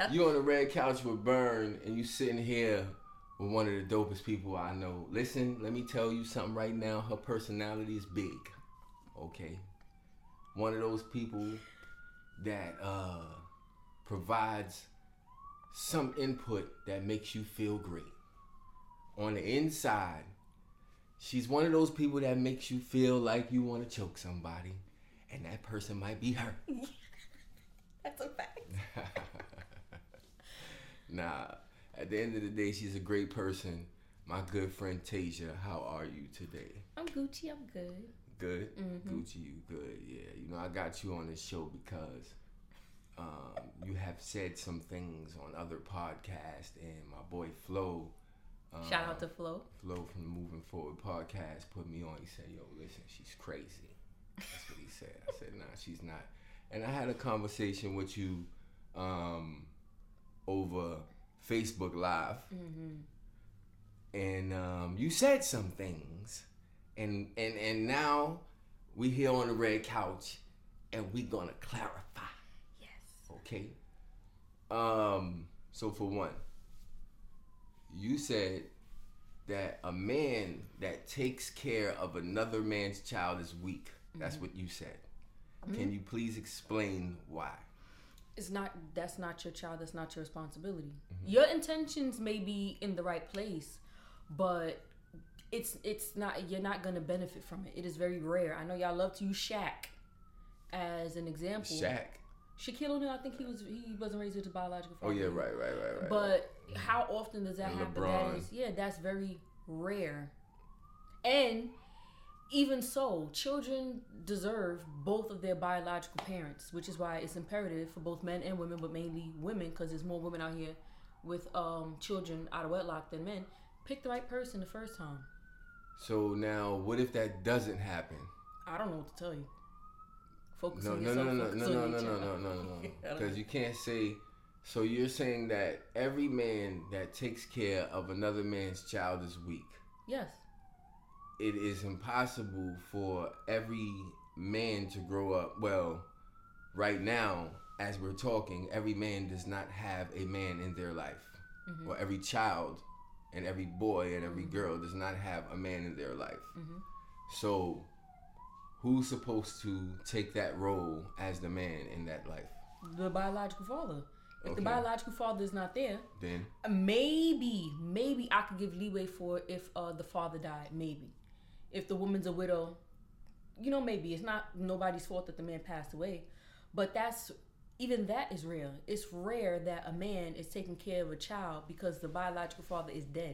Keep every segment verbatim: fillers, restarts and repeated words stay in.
You on the red couch with Burn, and you sitting here with one of the dopest people I know. Listen, let me tell you something right now. Her personality is big. Okay, one of those people that uh, provides some input that makes you feel great. On the inside, she's one of those people that makes you feel like you want to choke somebody, and that person might be her. That's a fact. Nah, at the end of the day, she's a great person. My good friend Tasia, how are you today? I'm Gucci, I'm good. Good? Mm-hmm. Gucci, you good. Yeah, you know, I got you on this show because um, you have said some things on other podcasts, and my boy Flo. Um, Shout out to Flo. Flo from the Moving Forward podcast put me on. He said, yo, listen, she's crazy. That's what he said. I said, nah, she's not. And I had a conversation with you um, over Facebook Live. Mm-hmm. And um, you said some things. And, and, and now we here on the red couch and we gonna clarify. Yes. Okay? Um, so for one, you said that a man that takes care of another man's child is weak. That's mm-hmm. what you said. Mm-hmm. Can you please explain why? It's not, that's not your child, that's not your responsibility. Mm-hmm. Your intentions may be in the right place, but it's it's not, you're not going to benefit from it. It is very rare. I know y'all love to use Shaq as an example. Shaq? Shaquille O'Neal, I think he was he wasn't raised with his biological father. Oh yeah, right, right, right, right. But right. How often does that and happen? LeBron. That is, yeah, that's very rare. And even so, children deserve both of their biological parents, which is why it's imperative for both men and women, but mainly women, because there's more women out here with um, children out of wedlock than men. Pick the right person the first time. So now, what if that doesn't happen? I don't know what to tell you. Focus no, on no, yourself. no, no, focus no, on no, your no, child. no, no, no, no, because you can't say. So you're saying that every man that takes care of another man's child is weak. Yes. It is impossible for every man to grow up. Well, right now, as we're talking, every man does not have a man in their life. Mm-hmm. Or every child and every boy and every mm-hmm. girl does not have a man in their life. Mm-hmm. So who's supposed to take that role as the man in that life? The biological father. If okay. the biological father is not there, then maybe, maybe I could give leeway for if uh, the father died. Maybe. If the woman's a widow, you know, maybe. It's not nobody's fault that the man passed away. But that's, even that is rare. It's rare that a man is taking care of a child because the biological father is dead.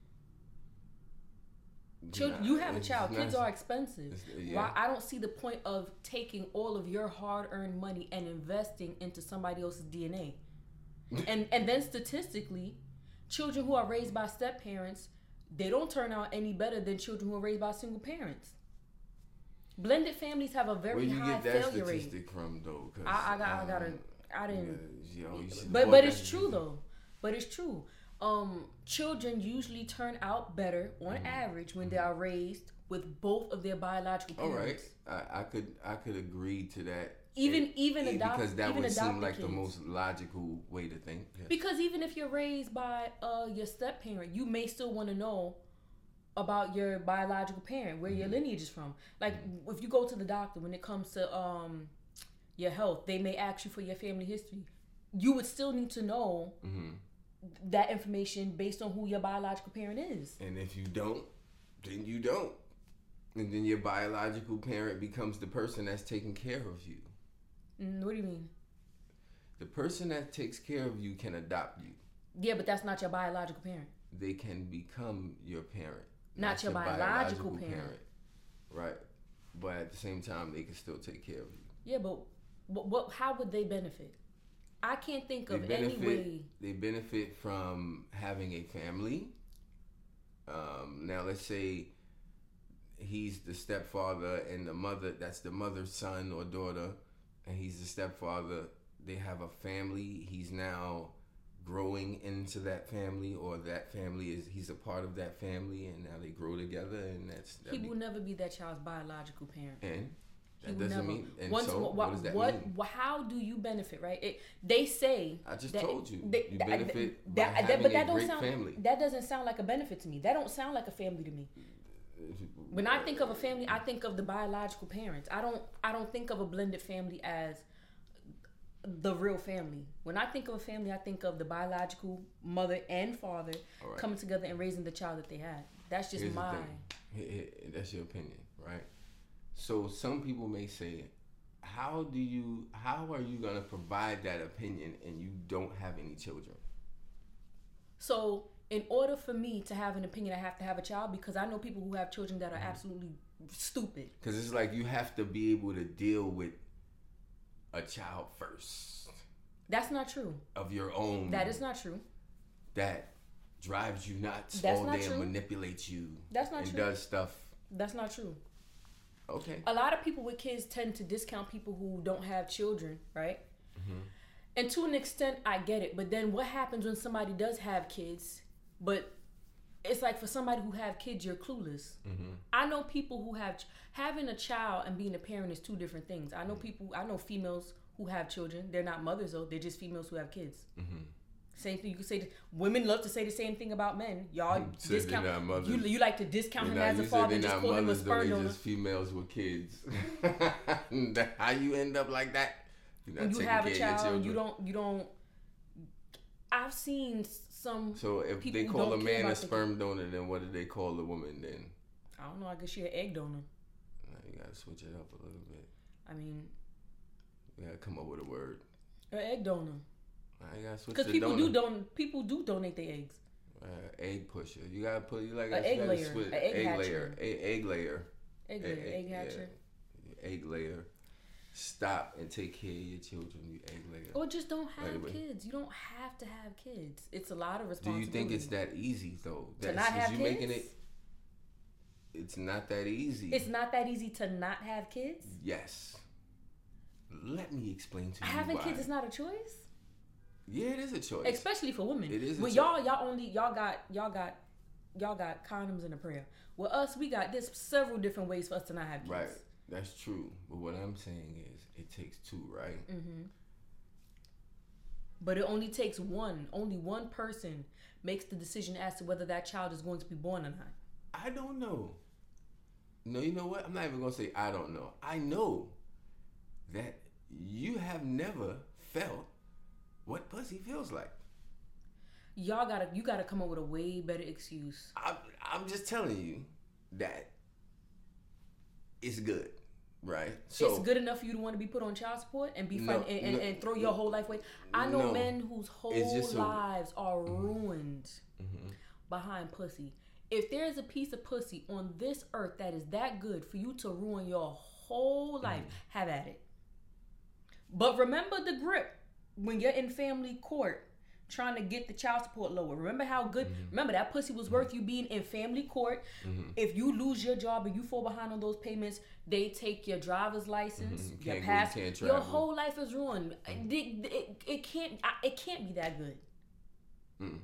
Children, you have a child. Kids are expensive. Yeah. Why I don't see the point of taking all of your hard-earned money and investing into somebody else's D N A. and and then statistically, children who are raised by step-parents, they don't turn out any better than children who are raised by single parents. Blended families have a very high failure rate. Where you get that statistic from, though? I, I got, um, I gotta, I didn't. Yeah, you know, you but but it's true though. But it's true. Um, children usually turn out better on mm-hmm. average when they are raised with both of their biological parents. All right, I, I could I could agree to that. Even it, even it, adopt, because that even would seem like kids. the most logical way to think. Yes. Because even if you're raised by uh, your step parent, you may still want to know about your biological parent, where mm-hmm. your lineage is from. Like mm-hmm. if you go to the doctor when it comes to um your health, they may ask you for your family history. You would still need to know. Mm-hmm. that information based on who your biological parent is. And if you don't, then you don't. And then your biological parent becomes the person that's taking care of you. Mm, what do you mean? The person that takes care of you can adopt you. Yeah, but that's not your biological parent. They can become your parent. Not, not your, your biological, biological parent. parent. Right. But at the same time, they can still take care of you. Yeah, but what? what how would they benefit? I can't think of benefit, any way. They benefit from having a family. Um, now, let's say he's the stepfather and the mother, that's the mother's son or daughter, and he's the stepfather. They have a family. He's now growing into that family, or that family is, he's a part of that family, and now they grow together, and that's... That he be, will never be that child's biological parent. And? That doesn't never, mean. And once, so, what, what does that what, mean? How do you benefit? Right? It, they say. I just that, told you. They, you benefit that, by that, having but that a don't great sound, family. That doesn't sound like a benefit to me. That don't sound like a family to me. When I think of a family, I think of the biological parents. I don't. I don't think of a blended family as the real family. When I think of a family, I think of the biological mother and father right. coming together and raising the child that they had. That's just Here's my. That's your opinion, right? So some people may say, "How do you? How are you gonna provide that opinion and you don't have any children?" So, in order for me to have an opinion, I have to have a child because I know people who have children that are mm-hmm. absolutely stupid. Because it's like you have to be able to deal with a child first. That's not true. Of your own. That is not true. That drives you nuts That's all not day true. and manipulates you. That's not and true. And does stuff. That's not true. Okay. A lot of people with kids tend to discount people who don't have children, right? Mm-hmm. And to an extent, I get it. But then what happens when somebody does have kids, but it's like for somebody who have kids, you're clueless. Mm-hmm. I know people who have, having a child and being a parent is two different things. I know people, I know females who have children. They're not mothers though. They're just females who have kids. Mm-hmm. Same thing. You can say this, women love to say the same thing about men. Y'all so discount. You, you like to discount him as a father and just call him a sperm donor. Just females with kids. How you end up like that? You're not when you have a child, you don't. You don't. I've seen some. So if people they call a man a sperm the, donor, then what do they call a woman then? I don't know. I guess she an egg donor. You gotta switch it up a little bit. I mean, we gotta come up with a word. An egg donor. Because people donor. do don people do donate their eggs. Uh, egg pusher. You gotta put you like an egg layer. An egg, egg layer. A, egg layer. Egg layer. Egg, egg hatcher. Yeah. Egg layer. Stop and take care of your children. You egg layer. Or just don't have anyway. kids. You don't have to have kids. It's a lot of responsibility. Do you think it's that easy though? That's, to not have you kids. Making it, it's not that easy. It's not that easy to not have kids. Yes. Let me explain to you. Having why. kids is not a choice. Yeah, it is a choice. Especially for women. It is. A when choice. y'all, y'all only y'all got y'all got y'all got condoms and a prayer. With us, we got there's several different ways for us to not have kids. Right. That's true. But what I'm saying is, it takes two, right? Mm-hmm. But it only takes one. Only one person makes the decision as to whether that child is going to be born or not. I don't know. No, you know what? I'm not even gonna say I don't know. I know that you have never felt what pussy feels like. Y'all gotta, you gotta come up with a way better excuse. I'm, I'm just telling you that it's good, right? So it's good enough for you to want to be put on child support and be fun no, and, and, no, and throw your whole life away. I know no, men whose whole lives a, are ruined mm-hmm. behind pussy. If there's a piece of pussy on this earth that is that good for you to ruin your whole life, mm-hmm. have at it. But remember the grip. When you're in family court trying to get the child support lower, remember how good, mm-hmm. remember that pussy was worth you being in family court. Mm-hmm. If you lose your job or you fall behind on those payments, they take your driver's license, mm-hmm. your passport, your whole life is ruined. Mm-hmm. It, it, it can't it can't be that good. Mm.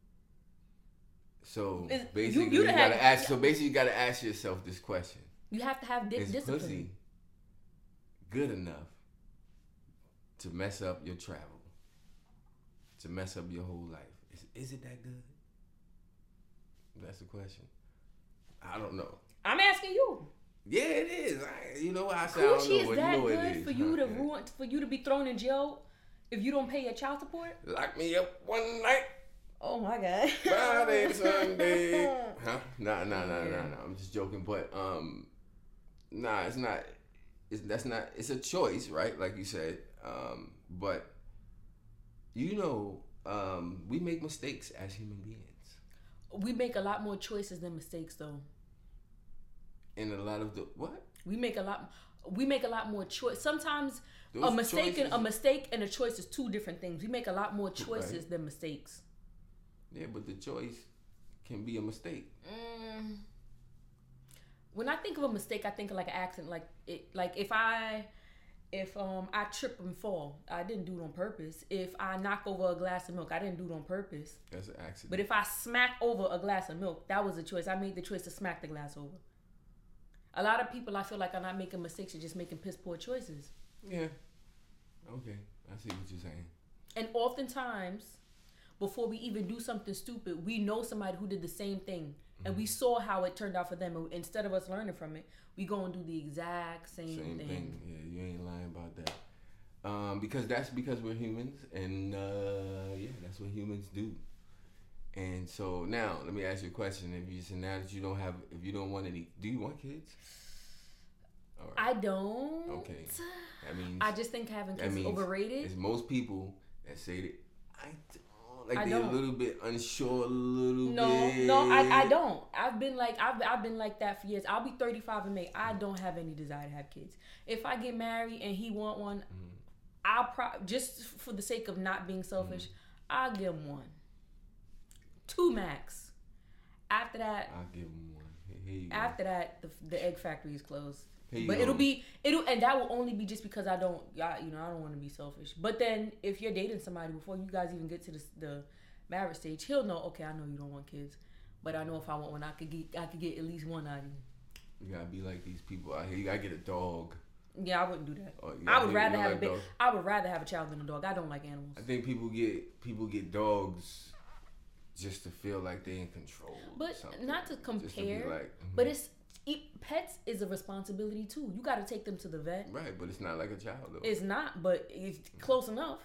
So it's, basically, you, you, you gotta have, ask. So basically, you gotta ask yourself this question: you have to have di- is discipline. Pussy good enough to mess up your travel, to mess up your whole life? Is, is it that good? That's the question. I don't know. I'm asking you. Yeah, it is. I, you know what I said? Coochie I don't know is what that you know good it is. for you to ruin, for you to be thrown in jail if you don't pay your child support? Lock me up one night. Oh my God. Friday, Sunday. Huh? Nah, nah, nah, nah, nah. I'm just joking, but um, nah, it's not. It's that's not. It's a choice, right? Like you said. Um, but you know, um, we make mistakes as human beings. We make a lot more choices than mistakes, though. And a lot of the what? We make a lot. We make a lot more choice. Sometimes Those a mistake choices, and a mistake and a choice is two different things. We make a lot more choices right. than mistakes. Yeah, but the choice can be a mistake. Mm. When I think of a mistake, I think of like an accident. Like it, like if I, if um I trip and fall, I didn't do it on purpose. If I knock over a glass of milk, I didn't do it on purpose. That's an accident. But if I smack over a glass of milk, that was a choice. I made the choice to smack the glass over. A lot of people, I feel like, are not making mistakes. They're just making piss poor choices. Yeah. Okay. I see what you're saying. And oftentimes, before we even do something stupid, we know somebody who did the same thing. And mm-hmm. we saw how it turned out for them. And instead of us learning from it, we go and do the exact same, same thing. thing. Yeah, you ain't lying about that. Um, because that's because we're humans. And, uh, yeah, that's what humans do. And so now, let me ask you a question. If you say now that you don't have, if you don't want any, do you want kids? All right. I don't. Okay. That means I just think having kids is overrated. It's most people that say that I don't, like I they're don't. a little bit unsure, a little no, bit. No, no, I, I don't. I've been like I've I've been like that for years. I'll be thirty-five in May. I don't have any desire to have kids. If I get married and he want one, mm-hmm. I'll pro- just for the sake of not being selfish, mm-hmm. I'll give him one. Two max. After that, I'll give him one. Here you after go. that, the the egg factory is closed. Here But go. it'll be it'll and that will only be just because I don't, I, you know, I don't want to be selfish. But then if you're dating somebody before you guys even get to the, the marriage stage, he'll know. Okay, I know you don't want kids, but I know if I want one, I could get I could get at least one out of you. You gotta be like these people out here. You gotta get a dog. Yeah, I wouldn't do that. Oh, I would rather have like a big. I would rather have a child than a dog. I don't like animals. I think people get people get dogs just to feel like they're in control. But not to compare. To like, mm-hmm. But it's it, pets is a responsibility too. You got to take them to the vet. Right, but it's not like a child though. It's not, but it's close enough.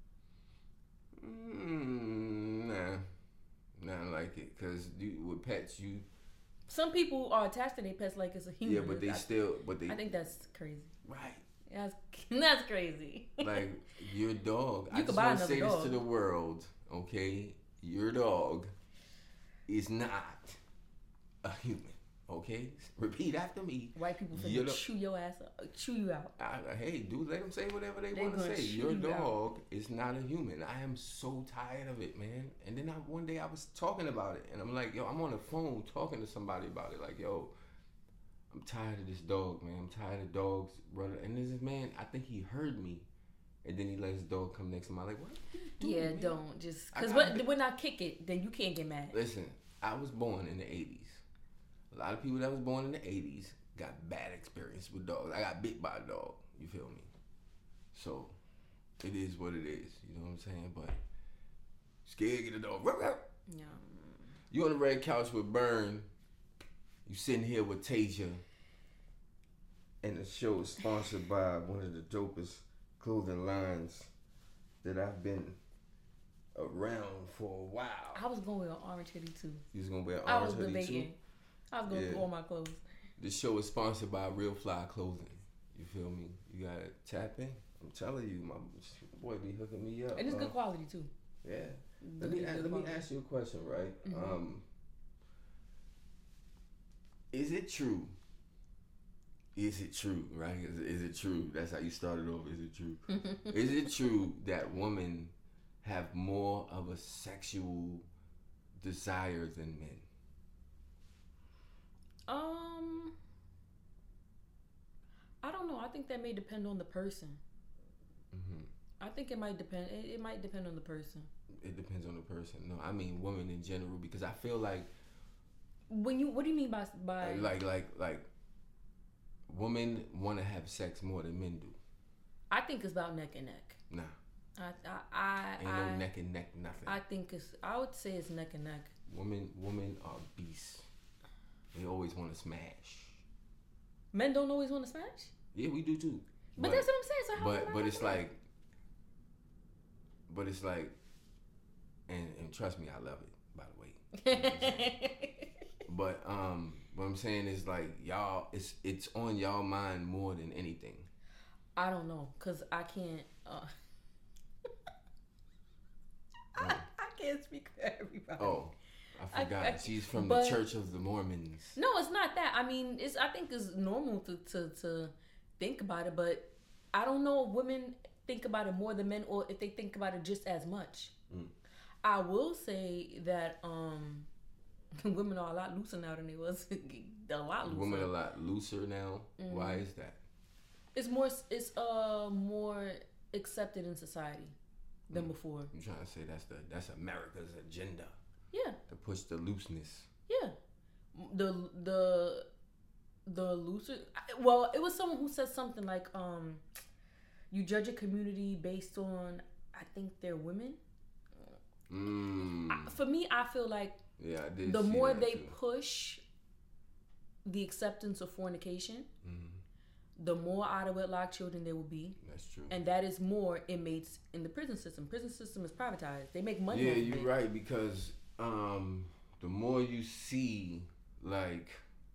Mm, nah, not like it. Cause with pets, you. Some people are attached to their pets like it's a human. Yeah, but they I, still, but they. I think that's crazy. Right. That's that's crazy. Like your dog. You I just want to say dog. this to the world, okay? Your dog is not a human, okay? Repeat after me. White people finna chew your ass up, chew you out. I, hey, dude, let them say whatever they, they want to say. Your you dog out. is not a human. I am so tired of it, man. And then I, one day I was talking about it, and I'm like, yo, I'm on the phone talking to somebody about it. Like, yo, I'm tired of this dog, man. I'm tired of dogs, brother. And this man, I think he heard me. And then he let his dog come next to him. I'm like, what are you doing, Yeah, man? don't. Just because when, when I kick it, then you can't get mad. Listen, I was born in the eighties. A lot of people that was born in the eighties got bad experience with dogs. I got bit by a dog. You feel me? So, it is what it is. You know what I'm saying? But, scared to get a dog. Yeah. You on the red couch with Burn. You sitting here with Tasia. And the show is sponsored by one of the dopest clothing lines that I've been around for a while. I was going to wear an orange hoodie too. You was going to wear an I orange was hoodie too? I was going to yeah. put all my clothes. This show is sponsored by Real Fly Clothing. You feel me? You got to tap in. I'm telling you, my boy be hooking me up. And it's uh, good quality too. Yeah. Let me, ask, let me ask you a question, right? Mm-hmm. Um, is it true? Is it true, right? Is, is it true? That's how you started off. Is it true? Is it true that women have more of a sexual desire than men? Um, I don't know. I think that may depend on the person. Mm-hmm. I think it might depend. It, it might depend on the person. It depends on the person. No, I mean women in general, because I feel like when you. What do you mean by by like like like women want to have sex more than men do? I think it's about neck and neck. Nah. I I I ain't I, no neck and neck nothing. I think it's. I would say it's neck and neck. Women women are beasts. They always want to smash. Men don't always want to smash? Yeah, we do too. But, but that's what I'm saying. So how But but it's like But it's like and, and trust me, I love it, by the way. But um what I'm saying is like y'all it's it's on y'all mind more than anything. I don't know, cause I can't uh oh. I, I can't speak for everybody. Oh. I forgot. I, I, She's from but, the Church of the Mormons. No, it's not that. I mean, it's. I think it's normal to, to, to think about it, but I don't know if women think about it more than men, or if they think about it just as much. Mm. I will say that um, women are a lot looser now than they was. A lot looser. Women are a lot looser now. Mm. Why is that? It's more. It's uh more accepted in society than mm. before. I'm trying to say that's the that's America's agenda. Yeah. To push the looseness. Yeah. The the The looser. Well, it was someone who said something like, um, "You judge a community based on, I think they're women." Mm. I, for me, I feel like yeah, I did the more they too. push the acceptance of fornication, mm-hmm. the more out of wedlock children there will be. That's true. And that is more inmates in the prison system. Prison system is privatized. They make money. Yeah, you're right, because um, the more you see, like,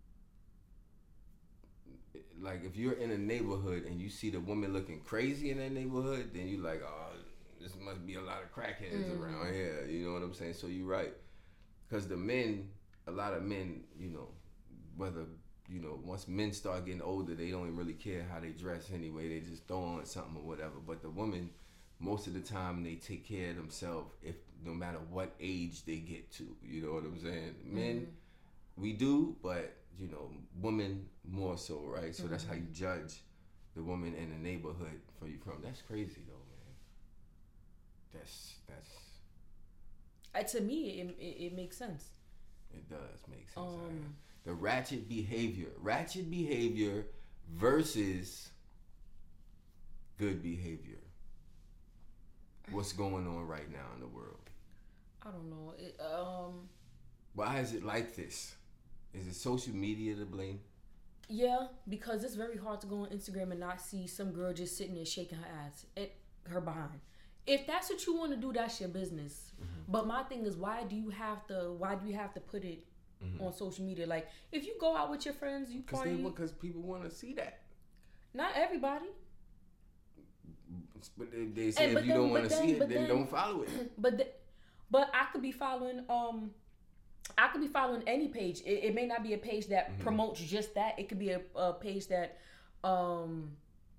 like if you're in a neighborhood and you see the woman looking crazy in that neighborhood, then you like, oh, this must be a lot of crackheads mm. around here. You know what I'm saying? So you're right, because the men, a lot of men, you know, whether you know, once men start getting older, they don't even really care how they dress anyway. They just throw on something or whatever. But the women, most of the time, they take care of themselves, if no matter what age they get to. You know what I'm saying? Men, mm-hmm. we do, but you know, women more so, right? So mm-hmm. that's how you judge the woman in the neighborhood for you from. That's crazy though, man. That's that's. Uh, to me, it, it it makes sense. It does make sense. Um, the ratchet behavior, ratchet behavior versus good behavior. What's going on right now in the world? I don't know. It, um. Why is it like this? Is it social media to blame? Yeah, because it's very hard to go on Instagram and not see some girl just sitting there shaking her ass at her behind. If that's what you want to do, that's your business. Mm-hmm. But my thing is, why do you have to? Why do you have to put it mm-hmm. on social media? Like, if you go out with your friends, you party. Because people want to see that. Not everybody. But they, they say and, if you then, don't want to see it, then, then don't follow it. But the, but I could be following. Um, I could be following any page. It, it may not be a page that mm-hmm. promotes just that. It could be a, a page that um,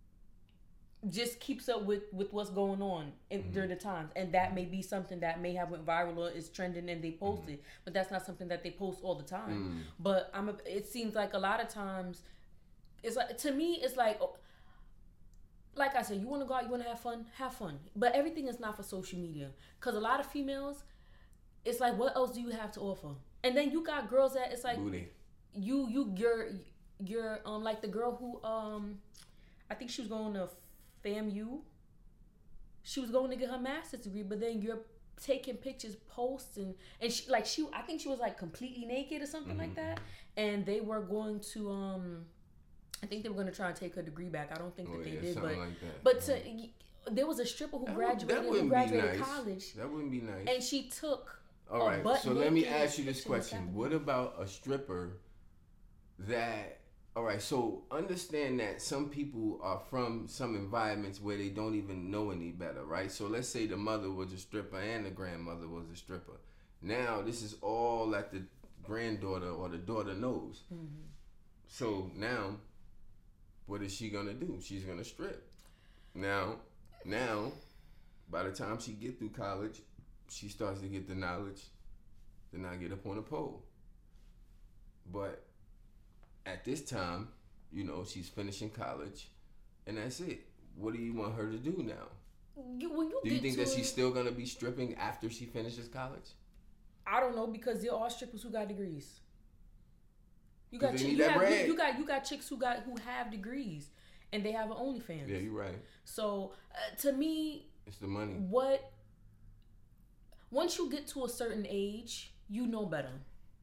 just keeps up with, with what's going on in, mm-hmm. during the times. And that may be something that may have went viral or is trending and they post mm-hmm. it. But that's not something that they post all the time. Mm-hmm. But I'm. A, it seems like a lot of times, it's like, to me, it's like, like I said, you want to go out, you want to have fun, have fun. But everything is not for social media. Because a lot of females, it's like, what else do you have to offer? And then you got girls that it's like Booty. you you you're you're um like the girl who um I think she was going to FAMU. She was going to get her master's degree, but then you're taking pictures, posts, and and she like she I think she was like completely naked or something mm-hmm. like that. And they were going to um I think they were going to try and take her degree back. I don't think oh, that they yeah, did, but like that. but to, there was a stripper who that graduated would, who graduated nice. college. That wouldn't be nice. And she took. All right, so let me ask you this question. What about a stripper that, all right, so understand that some people are from some environments where they don't even know any better, right? So let's say the mother was a stripper and the grandmother was a stripper. Now, this is all that the granddaughter or the daughter knows. Mm-hmm. So now, what is she going to do? She's going to strip. Now, now, by the time she get through college, she starts to get the knowledge to not get up on a pole. But at this time, you know, she's finishing college, and that's it. What do you want her to do now? You, when you do you get think to that she's still going to be stripping after she finishes college? I don't know, because there are strippers who got degrees. You got, chick, you, that got bread. you, you got you got chicks who got who have degrees, and they have an OnlyFans. Yeah, you're right. So uh, to me, it's the money. What? Once you get to a certain age, you know better.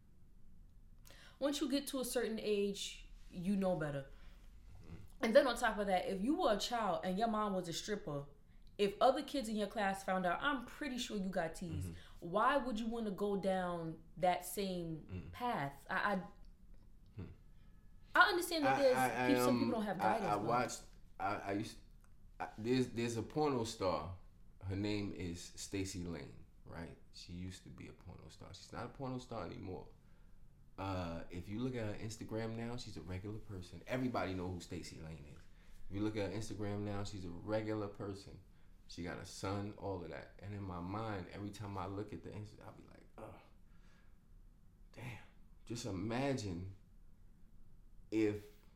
Once you get to a certain age, you know better. Mm-hmm. And then on top of that, if you were a child and your mom was a stripper, if other kids in your class found out, I'm pretty sure you got teased. Mm-hmm. Why would you want to go down that same mm-hmm. path? I, I, hmm. I understand that there's I, I, people, um, some people don't have guidance. I, I watched. I, I used. I, there's there's a porno star. Her name is Stacey Lane. Right? She used to be a porno star. She's not a porno star anymore. Uh, if you look at her Instagram now, she's a regular person. Everybody know who Stacey Lane is. If you look at her Instagram now, she's a regular person. She got a son, all of that. And in my mind, every time I look at the Insta, I'll be like, oh, damn. Just imagine if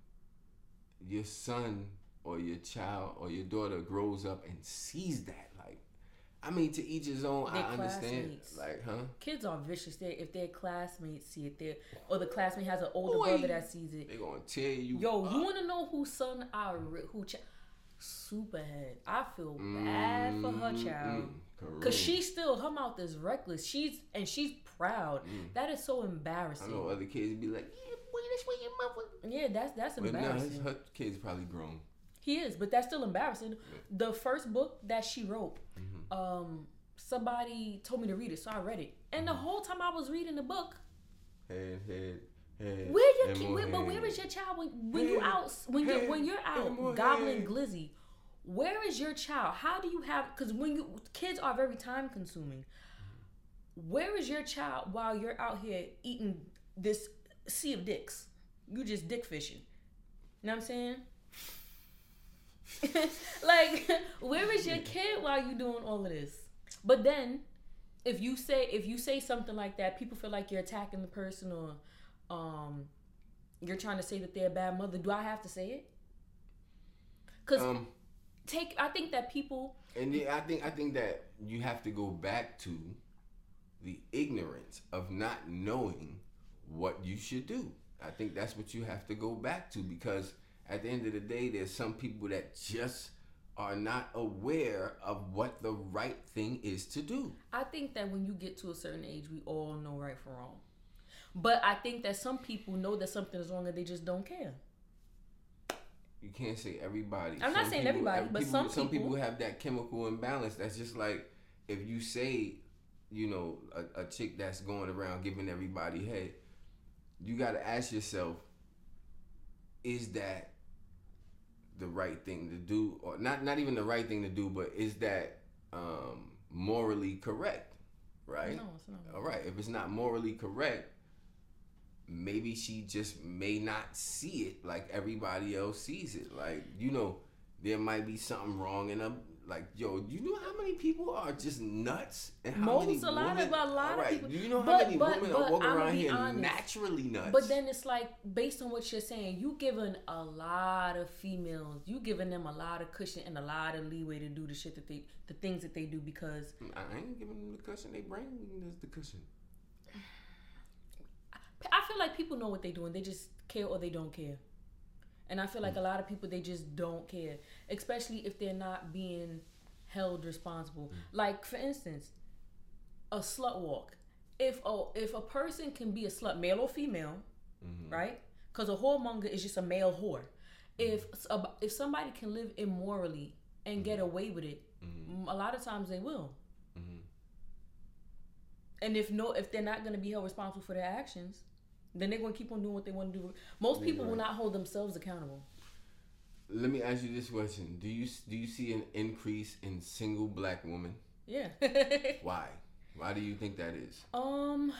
your son or your child or your daughter grows up and sees that. Like, I mean, to each his own. Their I understand. Like, huh? Kids are vicious. They if their classmates see it, there, or the classmate has an older Boy, brother that sees it, they gonna tear you. Yo, up. You wanna know whose son I who? Ch- Superhead. I feel bad mm, for her child. Mm, Cause she's still, her mouth is reckless. She's and she's proud. Mm. That is so embarrassing. I know other kids be like, yeah, boy, that's what your mother. Yeah, that's that's but embarrassing. No, her kid's probably grown. He is, but that's still embarrassing. Yeah. The first book that she wrote, mm-hmm. um, somebody told me to read it, so I read it. And mm-hmm. the whole time I was reading the book, head, head, head. Where your kid? Where, but where is your child when when head, you out when you when you're out gobbling head. glizzy? Where is your child? How do you have? Because when you kids are very time consuming. Where is your child while you're out here eating this sea of dicks? You just dick fishing. You know what I'm saying? Like, where is your kid while you doing all of this? But then, if you say if you say something like that, people feel like you're attacking the person or um, you're trying to say that they're a bad mother. Do I have to say it? Because um, take I think that people and I think I think that you have to go back to the ignorance of not knowing what you should do. I think that's what you have to go back to, because at the end of the day, there's some people that just are not aware of what the right thing is to do. I think that when you get to a certain age, we all know right from wrong. But I think that some people know that something is wrong and they just don't care. You can't say everybody. I'm some not saying people, everybody, but people, some some people. people have that chemical imbalance. That's just like if you say, you know, a, a chick that's going around giving everybody head, you got to ask yourself, is that the right thing to do? Or not not even the right thing to do, but is that um, morally correct? Right? No, it's not. All right. If it's not morally correct, maybe she just may not see it like everybody else sees it. Like, you know, there might be something wrong in a like, yo, you know how many people are just nuts? And how Most, many a lot women, of a lot right, of people. Do you know how but, many but, women but, are walking I'm around here honest. naturally nuts? But then it's like, based on what you're saying, you giving a lot of females, you giving them a lot of cushion and a lot of leeway to do the shit that they, the things that they do, because I ain't giving them the cushion. They bring us the cushion. I feel like people know what they're doing. They just care or they don't care. And I feel like mm. a lot of people, they just don't care. Especially if they're not being held responsible. Mm. Like, for instance, a slut walk. If a, if a person can be a slut, male or female, mm-hmm. right? Because a whoremonger is just a male whore. If mm. if somebody can live immorally and mm-hmm. get away with it, mm-hmm. a lot of times they will. Mm-hmm. And if no, if they're not going to be held responsible for their actions, then they're going to keep on doing what they want to do. Most people will not hold themselves accountable. Let me ask you this question: Do you do you see an increase in single black women? Yeah. Why? Why do you think that is? Um,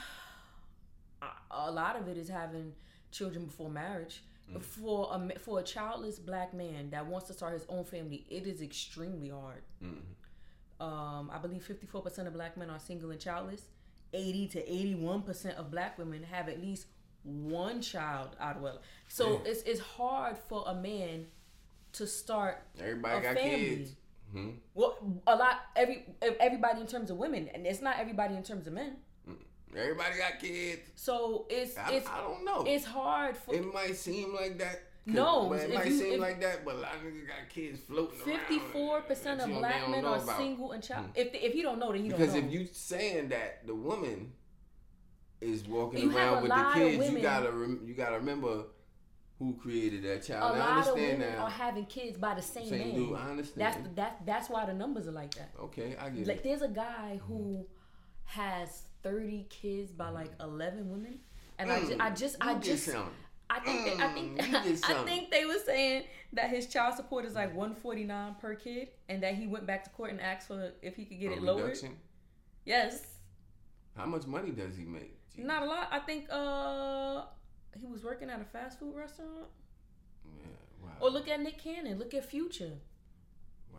a lot of it is having children before marriage. Mm. For a for a childless black man that wants to start his own family, it is extremely hard. Mm-hmm. Um, I believe fifty-four percent of black men are single and childless. eighty to eighty-one percent of black women have at least one child out of wedlock. So yeah. it's it's hard for a man to start Everybody a got family. kids. Hmm? Well, a lot every everybody in terms of women, and it's not everybody in terms of men. Everybody got kids. So it's I, it's I don't know. It's hard for. It might seem like that. No, but it if might you, seem if, like that, but a lot of niggas got kids floating around. Fifty-four percent of black men are about. single and child. Hmm. If if you don't know, then you because don't know. Because if you saying that the woman is walking you around with the kids, you gotta rem- you gotta remember who created that child. A now, lot I understand of women now. are having kids by the same, same man. Dude, I understand. That's that that's why the numbers are like that. Okay, I get like, it. There's a guy who has thirty kids by like eleven women, and mm, I just I just I just. I think mm, they, I think I think they were saying that his child support is like one forty-nine per kid, and that he went back to court and asked for if he could get a it lowered. Reduction? Yes. How much money does he make? Jeez. Not a lot. I think uh he was working at a fast food restaurant. Yeah. Wow. Or look at Nick Cannon. Look at Future. Wow.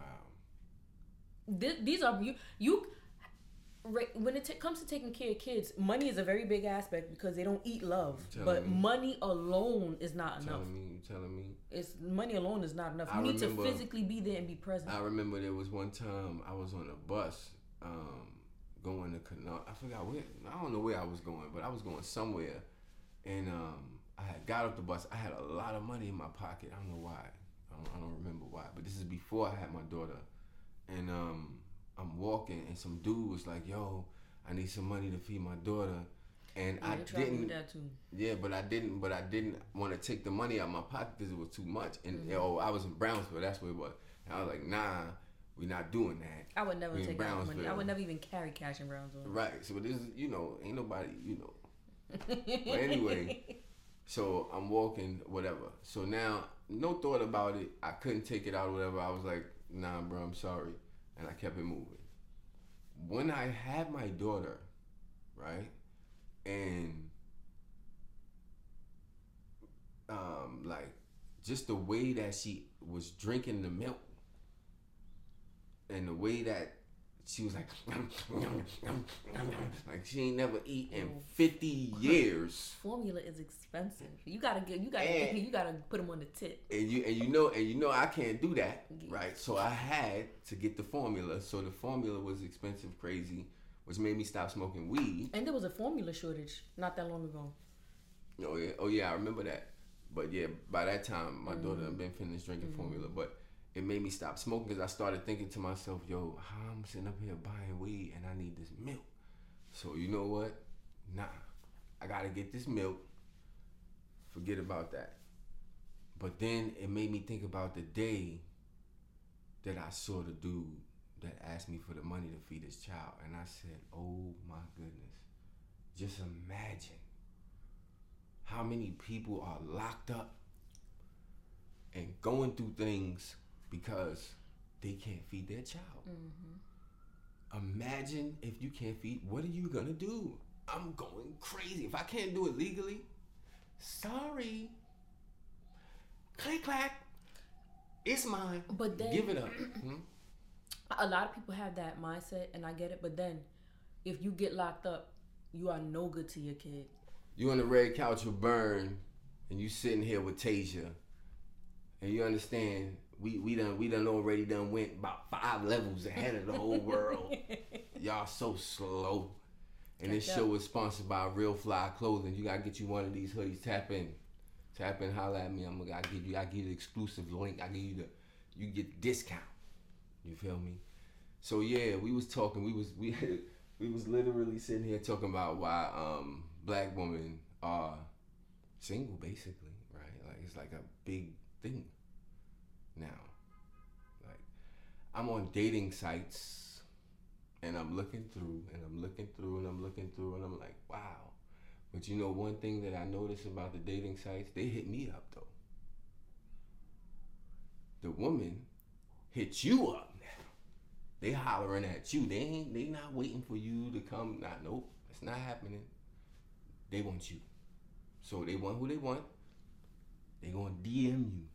Th- these are you you. When it t- comes to taking care of kids, money is a very big aspect because they don't eat love. But me, money alone is not you enough. Telling me, you telling me? It's money alone is not enough. You I need remember, to physically be there and be present. I remember there was one time I was on a bus. um, going to Canal. I forgot where. I don't know where I was going, but I was going somewhere, and um, I had got off the bus. I had a lot of money in my pocket. I don't know why. I don't, I don't remember why. But this is before I had my daughter, and um, I'm walking, and some dude was like, "Yo, I need some money to feed my daughter." And yeah, I didn't. That too. Yeah, but I didn't. But I didn't want to take the money out of my pocket because it was too much. And mm-hmm. oh, I was in Brownsville. That's what it was. And I was like, "Nah, we're not doing that." I would never take out money. I would never even carry cash in Brownsville. Right. So this is, you know, ain't nobody, you know. But anyway, so I'm walking, whatever. So now, no thought about it. I couldn't take it out, whatever. I was like, "Nah, bro, I'm sorry," and I kept it moving. When I had my daughter, right. And um, like just the way that she was drinking the milk, and the way that she was like, like she ain't never eaten in fifty years. Formula is expensive. You gotta get, you gotta, and, you gotta put them on the tip. And you, and you know, and you know, I can't do that, right? So I had to get the formula. So the formula was expensive, crazy. Which made me stop smoking weed. And there was a formula shortage not that long ago. Oh yeah, oh yeah, I remember that. But yeah, by that time, my mm-hmm. daughter had been finished drinking mm-hmm. formula. But it made me stop smoking because I started thinking to myself, yo, how I'm sitting up here buying weed and I need this milk. So you know what? Nah, I gotta get this milk. Forget about that. But then it made me think about the day that I saw the dude that asked me for the money to feed his child. And I said, oh my goodness, just imagine how many people are locked up and going through things because they can't feed their child. Mm-hmm. Imagine if you can't feed, what are you gonna do? I'm going crazy. If I can't do it legally, sorry. Click clack, it's mine. But then, give it up. Hmm? A lot of people have that mindset, and I get it. But then, if you get locked up, you are no good to your kid. You on the red couch with Burn, and you sitting here with Tasia, and you understand we we done we done already done went about five levels ahead of the whole world. Y'all so slow. And Catch this up. Show is sponsored by Real Fly Clothing. You gotta get you one of these hoodies. Tap in, tap in, holla at me. I'm gonna I give you I give you the exclusive link. I give you the you get discount. You feel me? So yeah, we was talking. We was we we was literally sitting here talking about why um, black women are single, basically, right? Like it's like a big thing now. Like I'm on dating sites, and I'm looking through, and I'm looking through, and I'm looking through, and I'm like, wow. But you know, one thing that I noticed about the dating sites, they hit me up though. The woman hit you up. They hollering at you. They ain't. They not waiting for you to come. Not nope. It's not happening. They want you. So they want who they want. They gonna D M you.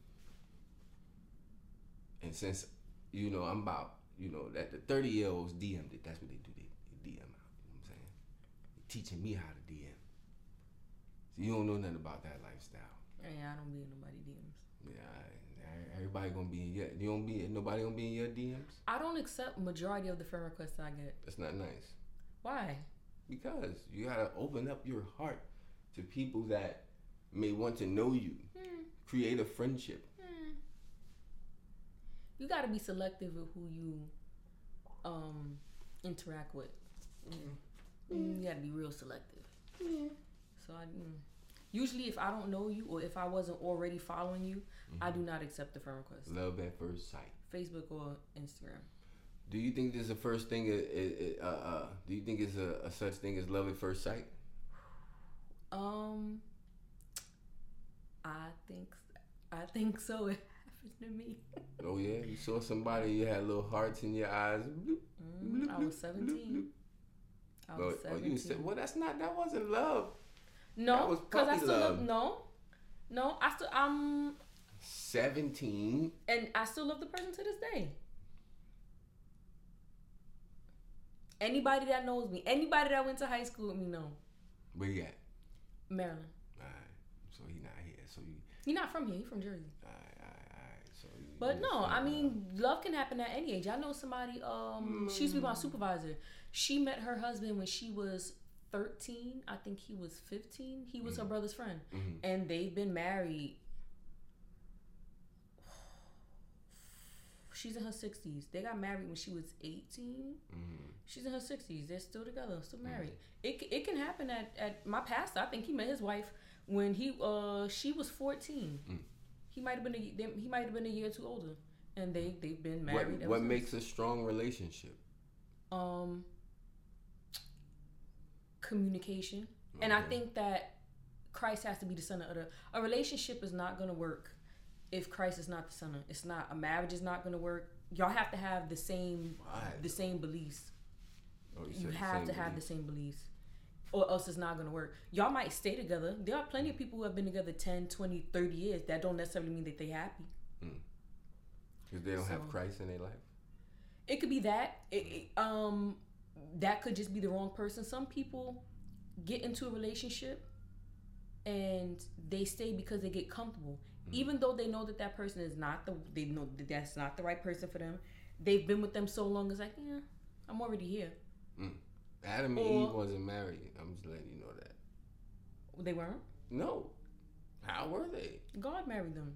And since you know I'm about you know that the thirty year olds D M'd it. That's what they do. They, they D M out. You know what I'm saying? They're teaching me how to D M. So you don't know nothing about that lifestyle. Yeah, I don't be in nobody D Ms. Yeah. I, Everybody gonna be in your. You don't be. Nobody gonna be in your D Ms. I don't accept majority of the friend requests I get. That's not nice. Why? Because you gotta open up your heart to people that may want to know you. Hmm. Create a friendship. Hmm. You gotta be selective with who you um interact with. Mm. Mm. You gotta be real selective. Mm. So I. Mm. Usually, if I don't know you or if I wasn't already following you, mm-hmm. I do not accept the friend request. Love at first sight. Facebook or Instagram. Do you think there's a first thing? Uh, uh, uh, do you think it's a, a such thing as love at first sight? Um, I think I think so. It happened to me. Oh yeah, you saw somebody. You had little hearts in your eyes. Bloop, mm, bloop, I was seventeen. Bloop, bloop. I was oh, seventeen. Oh, you said, well, that's not. That wasn't love. No, because I still love. love. No, no, I still. I'm seventeen, and I still love the person to this day. Anybody that knows me, anybody that went to high school with me, know. Where you at? Maryland. All right, so he not here. So you. You're not from here. You're from Jersey. All right, all right, all right. So you, But no, I mean, love can happen at any age. I know somebody. Um, mm. She used to be my supervisor. She met her husband when she was thirteen. I think he was fifteen. He was mm-hmm. her brother's friend, mm-hmm. and they've been married. She's in her sixties. They got married when she was eighteen. Mm-hmm. She's in her sixties. They're still together, still married. Mm-hmm. It it can happen at, at my pastor. I think he met his wife when he uh she was fourteen. Mm. He might have been a he might have been a year or two older, and they they've been married. What, what makes a strong relationship? Um, communication, okay. And I think that Christ has to be the center of the. A relationship is not going to work if Christ is not the center. It's not. A marriage is not going to work. Y'all have to have the same Why? the same beliefs. Oh, you, you have to have beliefs. the same beliefs. Or else it's not going to work. Y'all might stay together. There are plenty of people who have been together ten, twenty, thirty years. That don't necessarily mean that they're happy. Because mm. they don't so, have Christ in their life? It could be that. It, it, um, that could just be the wrong person. Some people get into a relationship and they stay because they get comfortable. Mm. Even though they know that that person is not the, they know that that's not the right person for them. They've been with them so long, it's like, yeah, I'm already here. Mm. Adam and or, Eve wasn't married. I'm just letting you know that. They weren't? No. How were they? God married them.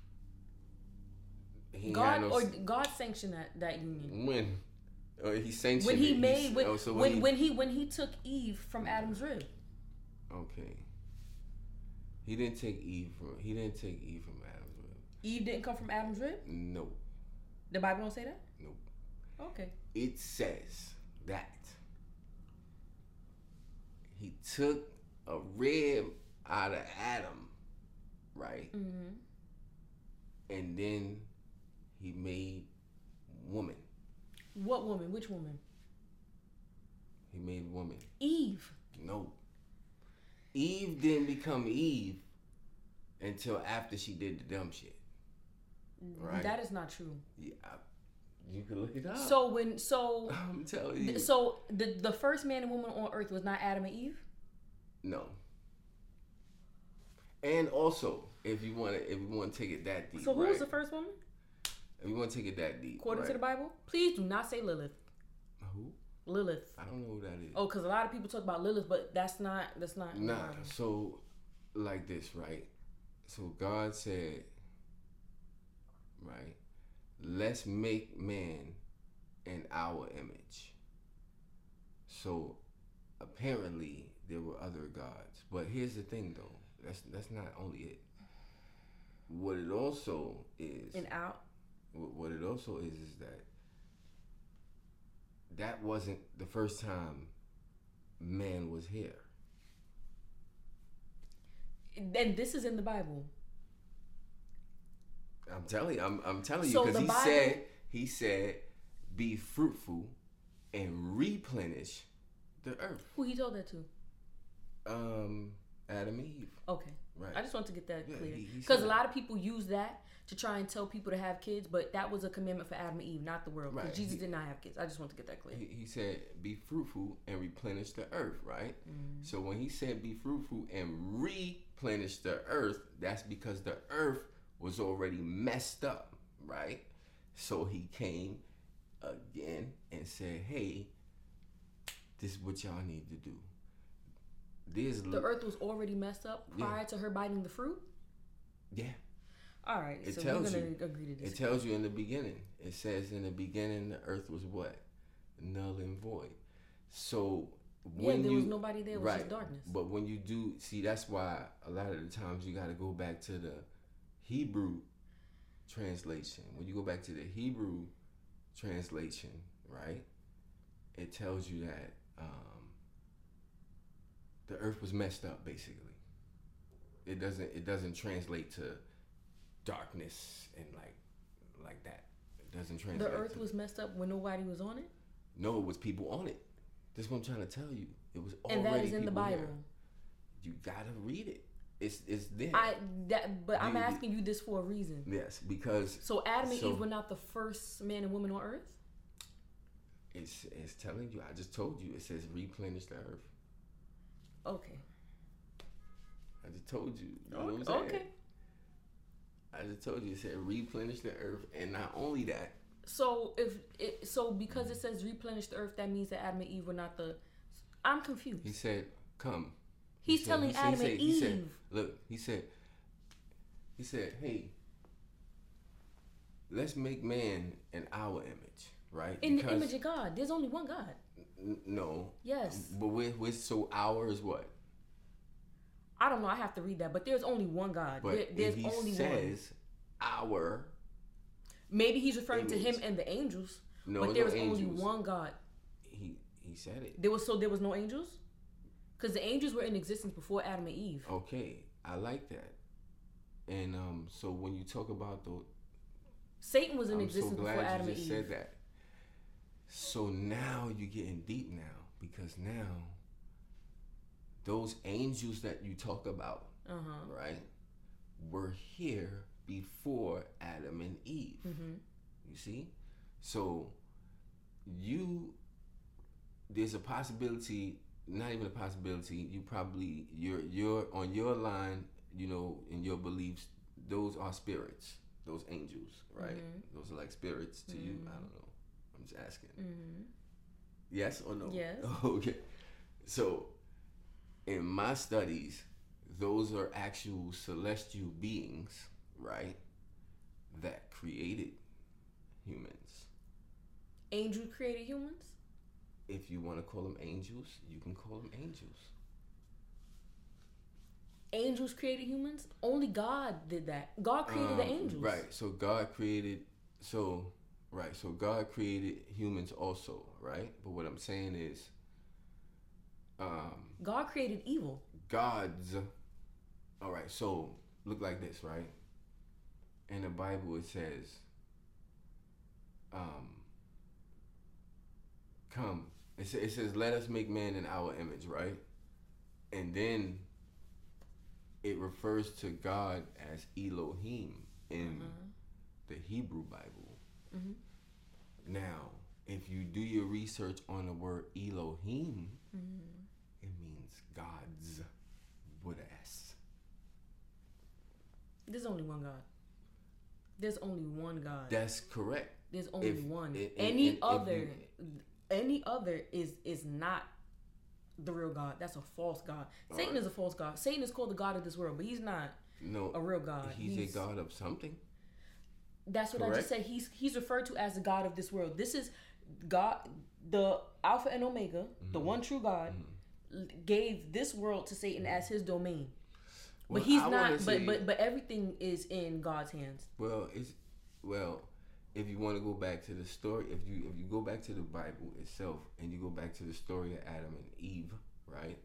He God no, or God sanctioned that, that union. When? Oh, he sanctioned when he it. made when, oh, so when, when, he, when he when he took Eve from Adam's rib. Okay. He didn't take Eve from he didn't take Eve from Adam's rib. Eve didn't come from Adam's rib? No. The Bible don't say that? Nope. Okay. It says that he took a rib out of Adam, right? Mm-hmm. And then he made woman. What woman? Which woman? He made woman. Eve. No. Eve didn't become Eve until after she did the dumb shit. Right? That is not true. Yeah. You can look it up. So when so I'm telling you. So the the first man and woman on earth was not Adam and Eve? No. And also, if you want to if you want to take it that deep. So who right? was the first woman? If you want to take it that deep. According right? to the Bible? Please do not say Lilith. Who? Lilith. I don't know who that is. Oh, because a lot of people talk about Lilith, but that's not that's not Nah. So like this, right? So God said, right? Let's make man in our image. So apparently there were other gods. But here's the thing though. That's that's not only it. What it also is and out. What it also is is that that wasn't the first time man was here. And this is in the Bible. I'm telling you, I'm, I'm telling you, because he Bible, said, he said, be fruitful and replenish the earth. Who he told that to? Um, Adam and Eve. Okay. Right. I just want to get that yeah, clear. Because a that. lot of people use that to try and tell people to have kids, but that was a commandment for Adam and Eve, not the world. Because right. Jesus he, did not have kids. I just want to get that clear. He, he said, be fruitful and replenish the earth, right? Mm. So when he said, be fruitful and replenish the earth, that's because the earth was already messed up, right? So he came again and said, hey, this is what y'all need to do. This the earth was already messed up prior yeah. to her biting the fruit? Yeah. All right, it so tells we're going you, to agree to this. It tells you in the beginning. It says in the beginning the earth was what? Null and void. So when yeah, there you, was nobody there. It was right, just darkness. But when you do, see, that's why a lot of the times you got to go back to the Hebrew translation. When you go back to the Hebrew translation, right, it tells you that um, the earth was messed up. Basically, it doesn't it doesn't translate to darkness and like like that. It doesn't translate. The earth to, was messed up when nobody was on it. No, it was people on it. That's what I'm trying to tell you. It was already and that is in the Bible. Here. You gotta read it. It's it's there. I that, but you, I'm asking you this for a reason. Yes, because so Adam and so, Eve were not the first man and woman on earth. It's it's telling you. I just told you. It says replenish the earth. Okay. I just told you. You know okay. what I'm saying? Okay. I just told you, it said replenish the earth, and not only that. So if it, so because it says replenish the earth, that means that Adam and Eve were not the. I'm confused. He said, "Come." He's he telling said, Adam he said, and he Eve. Said, Look, he said. He said, "Hey, let's make man in our image, right? In because, the image of God. There's only one God. N- no. Yes. But with with so our is what? I don't know. I have to read that. But there's only one God. But there, there's if he only says one. Our. Maybe he's referring image. to him and the angels. No, but there no was angels. only one God. He he said it. There was so there was no angels? Because the angels were in existence before Adam and Eve. Okay, I like that. And um, so when you talk about the Satan was in I'm existence so glad before Adam you and just Eve. said that. So now you're getting deep now, because now those angels that you talk about, uh-huh. right, were here before Adam and Eve. Mm-hmm. You see? So you, there's a possibility, not even a possibility, you probably, you're, you're on your line, you know, in your beliefs, those are spirits, those angels, right? Mm-hmm. Those are like spirits to mm-hmm. you. I don't know. I'm just asking. Mm-hmm. Yes or no? Yes. Okay. So in my studies, those are actual celestial beings, right, that created humans. Angels created humans? If you want to call them angels, you can call them angels. Angels created humans? Only God did that. God created um, the angels. Right. So God created, so, right. So God created humans also, right? But what I'm saying is, um, God created evil. God's, all right. So look like this, right? In the Bible, it says, um, come. It, sa- it says, let us make man in our image, right? And then it refers to God as Elohim in uh-huh. the Hebrew Bible. Mm-hmm. Now, if you do your research on the word Elohim, mm-hmm. it means God's with ass. There's only one God. There's only one God. That's correct. There's only if, one. It, any it, other, you, any other is is not the real God. That's a false God. Satan right. is a false God. Satan is called the God of this world, but he's not no, a real God. He's, he's a God of something. That's what correct? I just said. He's he's referred to as the God of this world. This is God, the Alpha and Omega, mm-hmm. the one true God, mm-hmm. gave this world to Satan as his domain. Well, but he's I not. Say, but but but everything is in God's hands. Well, it's well. If you want to go back to the story, if you if you go back to the Bible itself, and you go back to the story of Adam and Eve, right?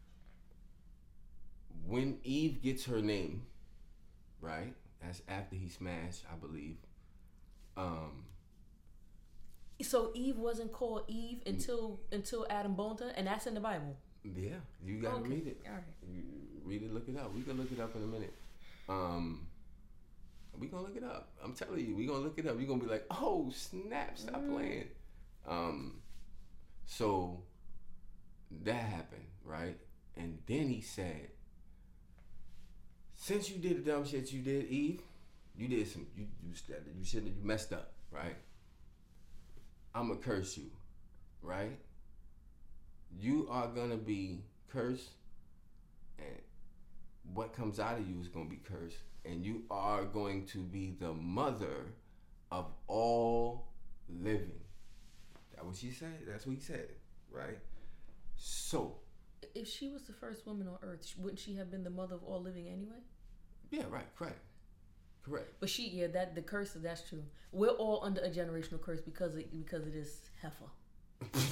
When Eve gets her name, right? That's after he smashed, I believe. Um. So Eve wasn't called Eve until until Adam boned her, and that's in the Bible. Yeah, you gotta okay. read it. All right. You read it, look it up. We can look it up in a minute. Um. We gonna look it up. I'm telling you, we gonna look it up. You gonna be like, oh snap, stop mm. playing. Um, so that happened, right? And then he said, since you did the dumb shit you did, Eve, you did some, you you you shouldn't, you messed up, right? I'm gonna curse you, right? You are gonna be cursed, and what comes out of you is gonna be cursed. And you are going to be the mother of all living. That's what she said. That's what he said, right? So, if she was the first woman on earth, wouldn't she have been the mother of all living anyway? Yeah, right, correct, correct. But she, yeah, that the curse, that's true. We're all under a generational curse because of, because of this heifer.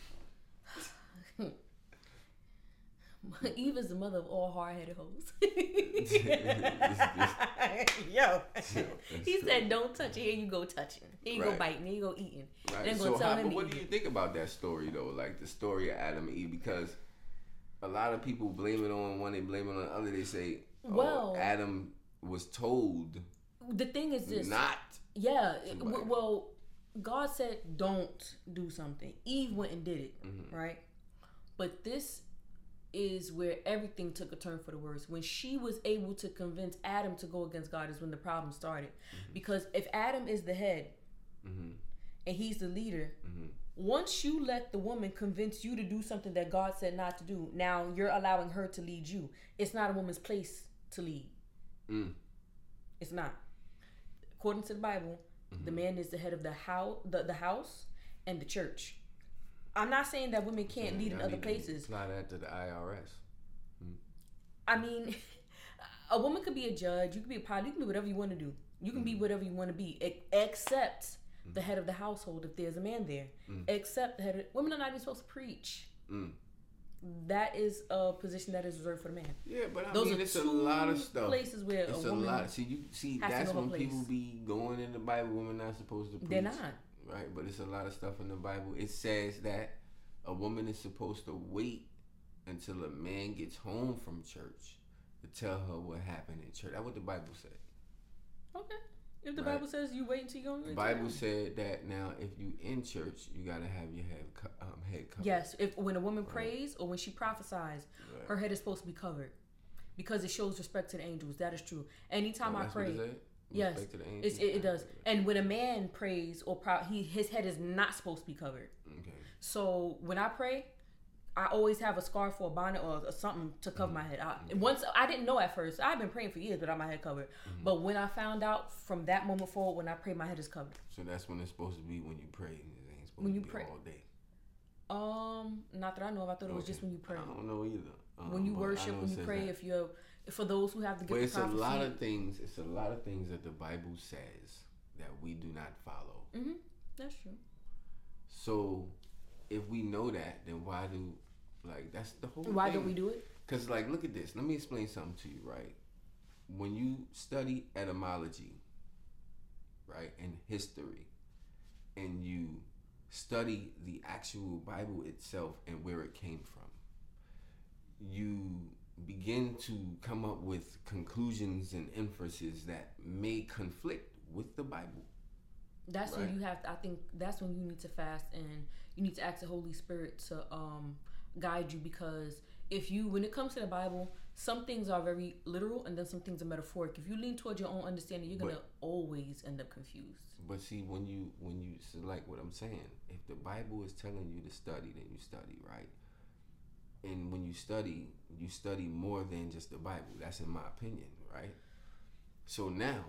Eve is the mother of all hard-headed hoes. Yo, he true. said, "Don't touch it. Here you go touching. Here you right. go biting. Here you go eating." Right. And so, how, but what do you think about that story though? Like the story of Adam and Eve, because a lot of people blame it on one, they blame it on the other. They say, "Oh, well, Adam was told." The thing is this, not. Yeah. W- well, God said, "Don't do something." Eve went and did it, mm-hmm. right? But this. is where everything took a turn for the worse. When she was able to convince Adam to go against God is when the problem started. Mm-hmm. Because if Adam is the head mm-hmm. and he's the leader, mm-hmm. once you let the woman convince you to do something that God said not to do, now you're allowing her to lead you. It's not a woman's place to lead. Mm. It's not. According to the Bible, mm-hmm. the man is the head of the house, the, the house and the church. I'm not saying that women can't lead in other places. Apply that to the I R S. Hmm. I mean, a woman could be a judge. You could be a pilot. You can be whatever you want to do. You can mm-hmm. be whatever you want to be, except mm-hmm. the head of the household if there's a man there. Mm-hmm. Except the head of... Women are not even supposed to preach. Mm. That is a position that is reserved for the man. Yeah, but I Those mean, it's a lot of stuff. Places where it's a, a woman lot. See, you see, that's when people be going in the Bible. Women not supposed to preach. They're not. Right, but it's a lot of stuff in the Bible. It says that a woman is supposed to wait until a man gets home from church to tell her what happened in church. That's what the Bible said. Okay. If the right? Bible says you wait until you go to church. The Bible said that now if you in church, you got to have your head, um, head covered. Yes. If when a woman right. prays or when she prophesies, right. her head is supposed to be covered because it shows respect to the angels. That is true. Anytime oh, I that's pray. What it Yes, it's, it, it does. And when a man prays or pro- he his head is not supposed to be covered. Okay. So when I pray, I always have a scarf or a bonnet or, or something to cover mm-hmm. my head. I, mm-hmm. Once I didn't know at first. I've been praying for years without my head covered. Mm-hmm. But when I found out, from that moment forward, when I pray, my head is covered. So that's when it's supposed to be when you pray. It ain't supposed when to you be pray all day. Um, not that I know of. I thought it was okay. just when you pray. I don't know either. Um, when you worship, when you pray, that. if you're for those who have the gift but it's of prophecy. a lot of things. It's a lot of things that the Bible says that we do not follow. Mm-hmm. That's true. So, if we know that, then why do like that's the whole? Why thing. don't we do it? Because like, look at this. Let me explain something to you. Right, when you study etymology, right, and history, and you study the actual Bible itself and where it came from, you begin to come up with conclusions and inferences that may conflict with the Bible. That's right? when you have to, I think that's when you need to fast and you need to ask the Holy Spirit to um, guide you, because if you, when it comes to the Bible, some things are very literal and then some things are metaphoric. If you lean towards your own understanding, you're going to always end up confused. But see, when you, when you select what I'm saying, if the Bible is telling you to study, then you study, right? And when you study, you study more than just the Bible. That's in my opinion, right? So now,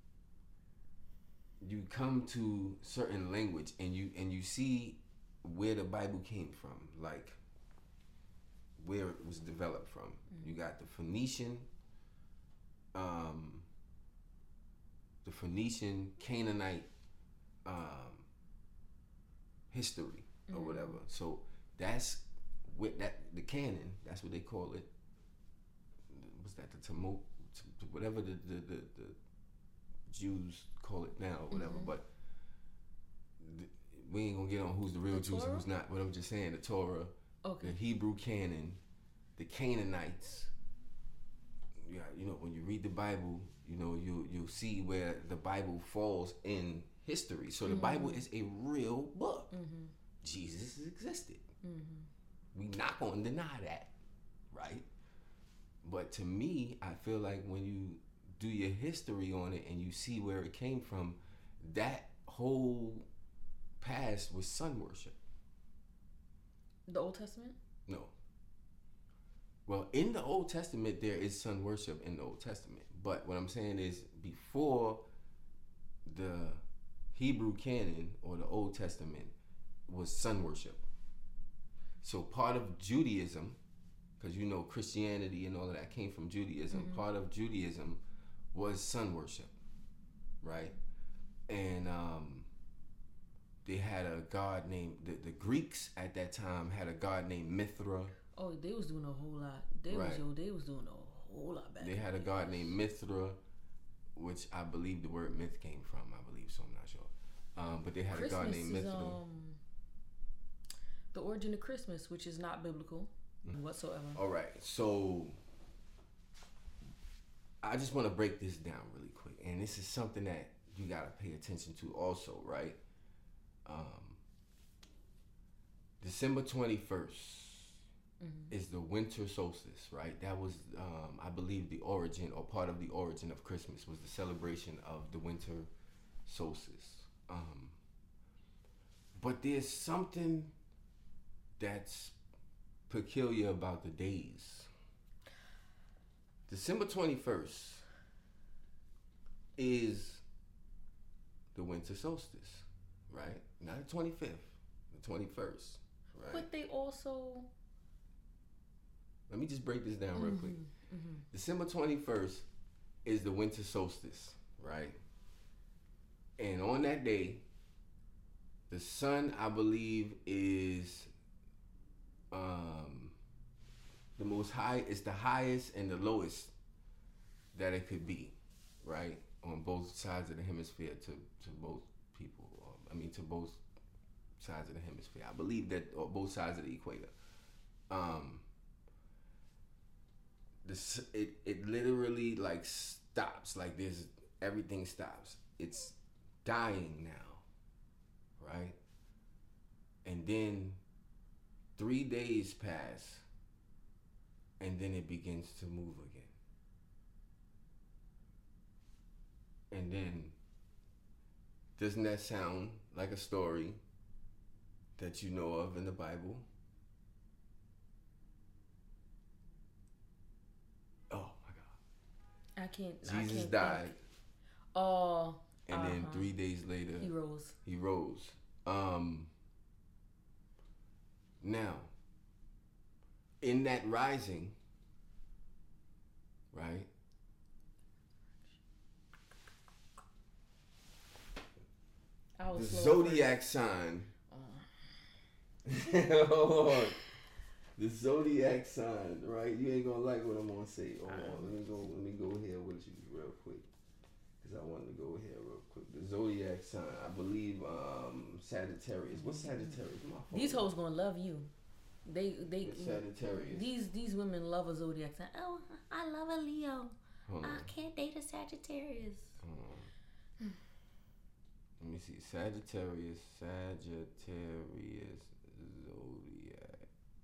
you come to certain language and you and you see where the Bible came from, like where it was developed from. Mm-hmm. You got the Phoenician, um, the Phoenician Canaanite um, history or mm-hmm. whatever. So that's with that the canon. That's what they call it. What's that? The Talmud, whatever the the, the, the Jews call it now or whatever. Mm-hmm. But th- we ain't gonna get on who's the real the Jews Torah? and who's not. But I'm just saying the Torah, okay. the Hebrew canon, the Canaanites. Yeah, you know, when you read the Bible, you know, you you'll see where the Bible falls in history. So the mm-hmm. Bible is a real book. Mm-hmm. Jesus existed. Mm-hmm. We not gonna deny that, right? But to me, I feel like when you do your history on it and you see where it came from, that whole past was sun worship. The Old Testament? No. Well, in the Old Testament, there is sun worship in the Old Testament. But what I'm saying is, before the Hebrew canon or the Old Testament was sun worship. So part of Judaism, because you know Christianity and all of that came from Judaism, mm-hmm. part of Judaism was sun worship, right? And um, they had a god named, the, the Greeks at that time had a god named Mithra. Oh, they was doing a whole lot. They right. was yo, they was doing a whole lot back. They had a god named Mithra, which I believe the word myth came from. I believe so. I'm not sure. Um, but they had Christmas a god named Mithra. Is, um, the origin of Christmas, which is not biblical mm-hmm. whatsoever. All right, so I just want to break this down really quick, and this is something that you got to pay attention to also, right? Um, December twenty-first, mm-hmm. is the winter solstice, right? That was, um, I believe, the origin or part of the origin of Christmas was the celebration of the winter solstice. Um, but there's something that's peculiar about the days. December twenty-first is the winter solstice, right? Not the twenty-fifth, the twenty-first, right? But they also... Let me just break this down real mm-hmm, quick. Mm-hmm. December twenty-first is the winter solstice, right? And on that day, the sun, I believe, is um, the most high, it's the highest and the lowest that it could be, right? On both sides of the hemisphere to, to both people. Or, I mean, to both sides of the hemisphere. I believe that, or both sides of the equator. Um, this, it, it literally like stops, like there's, everything stops. It's dying now, right? And then three days pass, and then it begins to move again. And then, doesn't that sound like a story that you know of in the Bible? Oh my God. I can't. Jesus I can't died. Oh. And uh-huh. then three days later, he rose. He rose. Um, now, in that rising, right? I was the zodiac sign. Uh. Hold on. The zodiac sign, right? You ain't gonna like what I'm gonna say. Hold on. Let me go. Let me go here with you real quick. I wanted to go here real quick. The zodiac sign, I believe, um, Sagittarius. What's Sagittarius? My phone. These hoes gonna love you. They, they. It's Sagittarius. These, these women love a zodiac sign. Oh, I love a Leo. I can't date a Sagittarius. Hmm. Let me see. Sagittarius, Sagittarius, zodiac.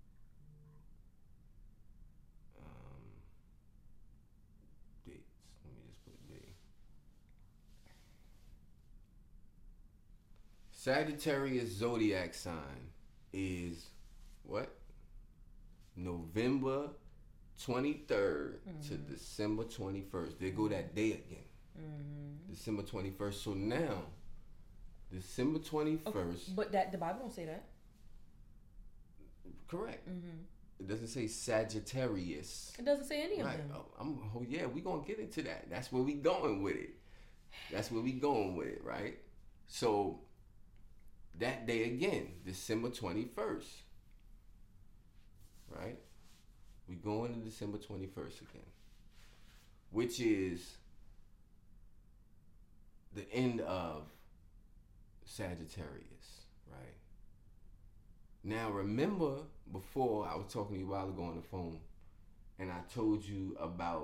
Um, dates. Let me just put date. Sagittarius zodiac sign is what? November twenty-third mm-hmm. to December twenty-first. They go that day again. Mm-hmm. December twenty-first. So now, December twenty-first. Okay, but that the Bible don't say that. Correct. Mm-hmm. It doesn't say Sagittarius. It doesn't say any right. of them. Oh, I'm, oh yeah, we gonna get into that. That's where we going with it. That's where we going with it, right? So that day again, December twenty-first. Right? We going to December twenty-first again. Which is the end of Sagittarius, right? Now remember, before I was talking to you a while ago on the phone, and I told you about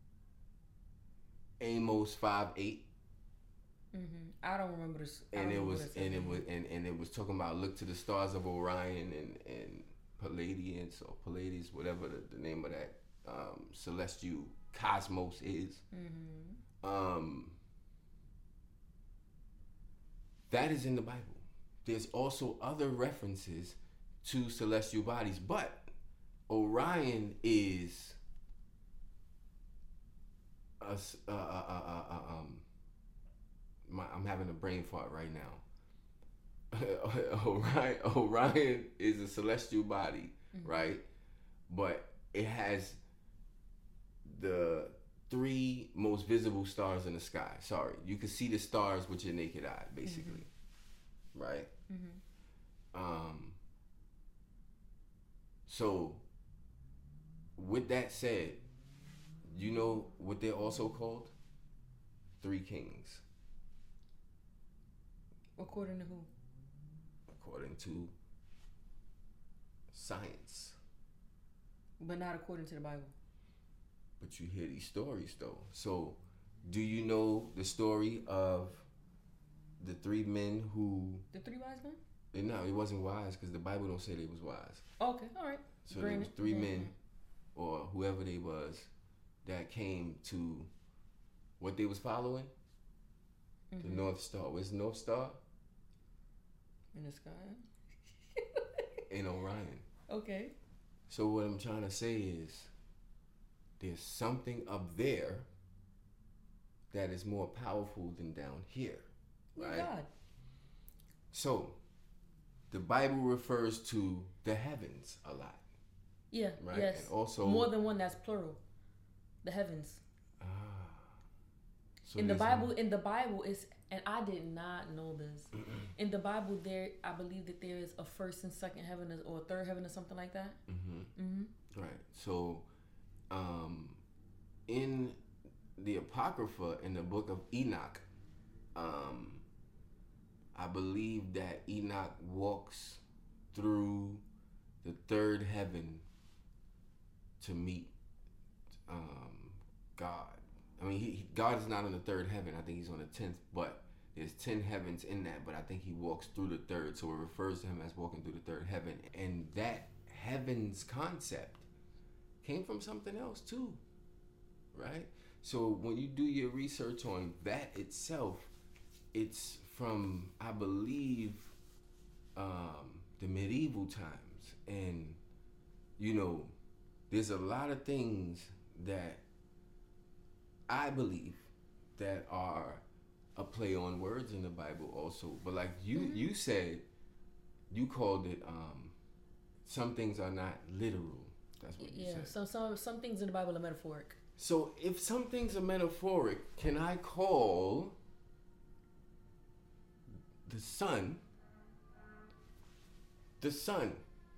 Amos five eight. Mm-hmm. I don't remember this. And it was, and it was, and, and it was talking about look to the stars of Orion and and Palladians or Pallades, whatever the, the name of that um, celestial cosmos is. Mm-hmm. Um, that is in the Bible. There's also other references to celestial bodies, but Orion is a, uh, uh, uh, uh, um, my, I'm having a brain fart right now. Orion, Orion is a celestial body, mm-hmm. right? But it has the three most visible stars in the sky. Sorry, you can see the stars with your naked eye, basically, mm-hmm. right? Mm-hmm. Um. So, with that said, you know what they're also called? Three kings. According to who? According to science. But not according to the Bible. But you hear these stories though. So, do you know the story of the three men who... The three wise men? It, no, it wasn't wise because the Bible don't say they was wise. Okay, all right. So there was three mm-hmm. men, or whoever they was, that came to what they was following. Mm-hmm. The North Star. Where's the North Star? In the sky. In Orion. Okay. So what I'm trying to say is, there's something up there that is more powerful than down here, right? Oh God. So, the Bible refers to the heavens a lot. Yeah. Right. Yes. And also more than one. That's plural. The heavens. Ah. So in the Bible, a... in the Bible, is and I did not know this. In the Bible, there, I believe that there is a first and second heaven, or a third heaven, or something like that. Mm-hmm. Mm-hmm. Right. So, um, in the Apocrypha, in the book of Enoch, um, I believe that Enoch walks through the third heaven to meet um, God. I mean, he, he, God is not on the third heaven. I think he's on the tenth, but there's ten heavens in that, but I think he walks through the third, so it refers to him as walking through the third heaven. And that heavens concept came from something else too, right? So when you do your research on that itself, it's from, I believe, um, the medieval times. And, you know, there's a lot of things that I believe that are a play on words in the Bible also. But like you, mm-hmm. you said, you called it, um, some things are not literal. That's what you yeah, said. Yeah, so some, some things in the Bible are metaphoric. So if some things are metaphoric, can I call the sun the sun?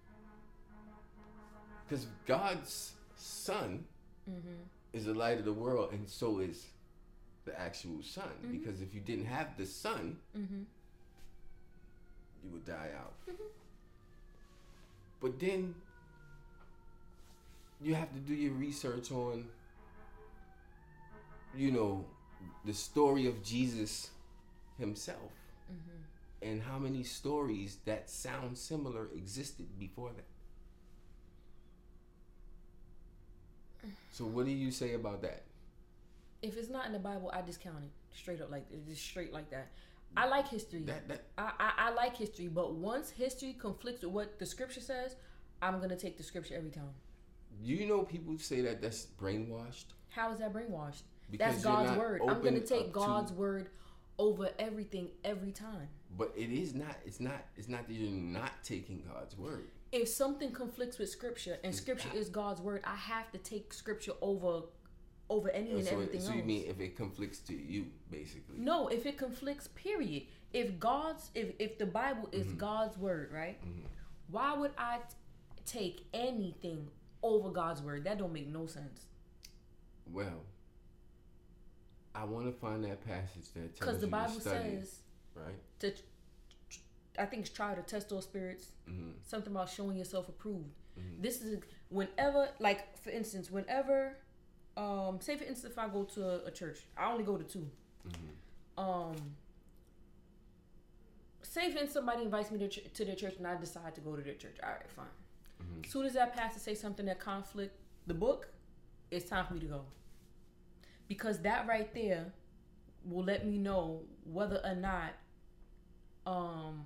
Because God's sun mm-hmm. is the light of the world, and so is the actual sun. Mm-hmm. Because if you didn't have the sun, mm-hmm. you would die out. Mm-hmm. But then you have to do your research on, you know, the story of Jesus himself. Mm-hmm. And how many stories that sound similar existed before that. So what do you say about that? If it's not in the Bible, I discount it straight up, like it's just straight like that. I like history. That, that, I, I I like history, but once history conflicts with what the scripture says, I'm gonna take the scripture every time. You know, people say that that's brainwashed. How is that brainwashed? Because that's God's word. I'm gonna take God's to... word over everything every time. But it is not. It's not. It's not that you're not taking God's word. If something conflicts with scripture and it's scripture not. is God's word, I have to take scripture over over any and so everything it, so else. So you mean if it conflicts to you, basically? No, if it conflicts, period. If God's, if if the Bible is mm-hmm. God's word, right? Mm-hmm. Why would I t- take anything over God's word? That don't make no sense. Well, I want to find that passage that tells because the you Bible to study, says, right? To, I think it's try to test those spirits. Mm-hmm. Something about showing yourself approved. Mm-hmm. This is whenever, like for instance, whenever, um, say for instance, if I go to a, a church, I only go to two. Mm-hmm. Um, say for instance, somebody invites me to, ch- to their church and I decide to go to their church. All right, fine. Mm-hmm. As soon as that pastor say something that conflict the book, it's time for me to go. Because that right there will let me know whether or not um,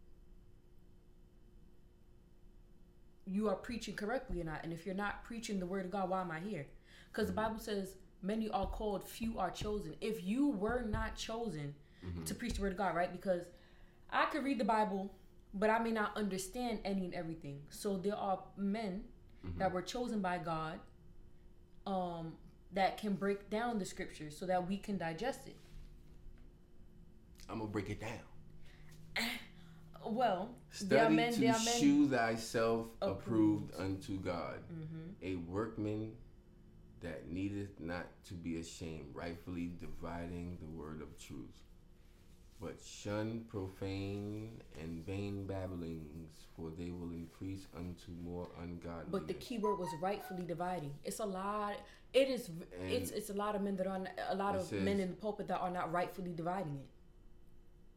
you are preaching correctly or not. And if you're not preaching the word of God, why am I here? Because the Bible says many are called, few are chosen. If you were not chosen mm-hmm. to preach the word of God, right? Because I could read the Bible, but I may not understand any and everything. So there are men mm-hmm. that were chosen by God um, that can break down the scriptures so that we can digest it. I'm going to break it down. Well, study there are men, to there are men shew thyself approved, approved unto God, mm-hmm. a workman that needeth not to be ashamed, rightfully dividing the word of truth. But shun profane and vain babblings, for they will increase unto more ungodliness. But the key word was rightfully dividing. It's a lot. It is. And it's it's a lot of men that are not, a lot of says, men in the pulpit that are not rightfully dividing it.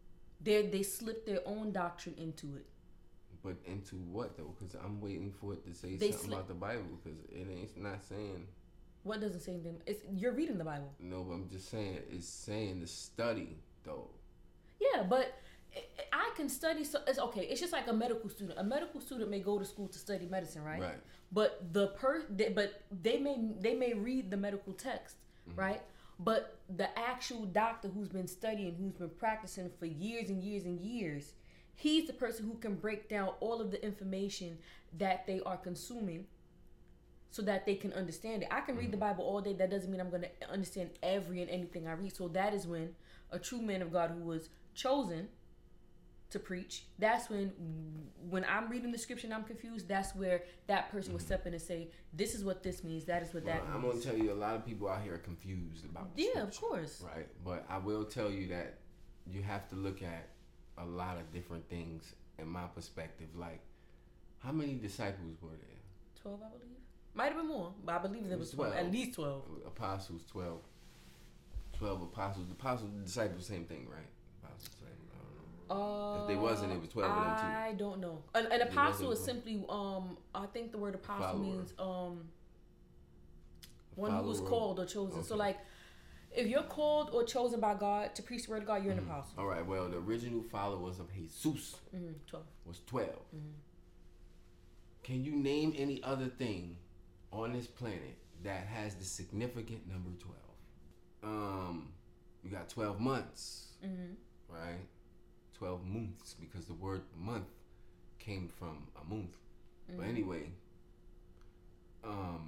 they they slip their own doctrine into it. But into what though? Because I'm waiting for it to say They something slip- about the Bible. Because it ain't not saying. What doesn't say anything? It's you're reading the Bible. No, but I'm just saying it's saying the study though. Yeah, but I can study. So it's okay. It's just like a medical student. A medical student may go to school to study medicine, right? Right. But the per, they, but they may they may read the medical text, mm-hmm. right? But the actual doctor who's been studying, who's been practicing for years and years and years, he's the person who can break down all of the information that they are consuming so that they can understand it. I can read the Bible all day. That doesn't mean I'm going to understand every and anything I read. So that is when a true man of God who was chosen to preach, that's when when I'm reading the scripture and I'm confused, that's where that person will step in and say, this is what this means, that is what well, that means. I'm going to tell you, a lot of people out here are confused about the Yeah, scripture, of course. Right? But I will tell you that you have to look at a lot of different things in my perspective. Like, how many disciples were there? twelve, I believe. Might have been more, but I believe there was twelve. twelve. At least twelve. Apostles, twelve. twelve apostles. The apostles, the disciples, same thing, right? Apostles, disciples, I don't know. Uh, if they wasn't, it was twelve of them too. I don't know. An, an apostle is simply, um, I think the word apostle follower. means um, one who was called or chosen. Okay. So like, if you're called or chosen by God to preach the word of God, you're mm-hmm. an apostle. All right. Well, the original followers of Jesus mm-hmm. twelve. was twelve. Mm-hmm. Can you name any other thing on this planet that has the significant number twelve? Um, you got twelve months, mm-hmm. right? twelve months, because the word month came from a month. Mm-hmm. But anyway, um,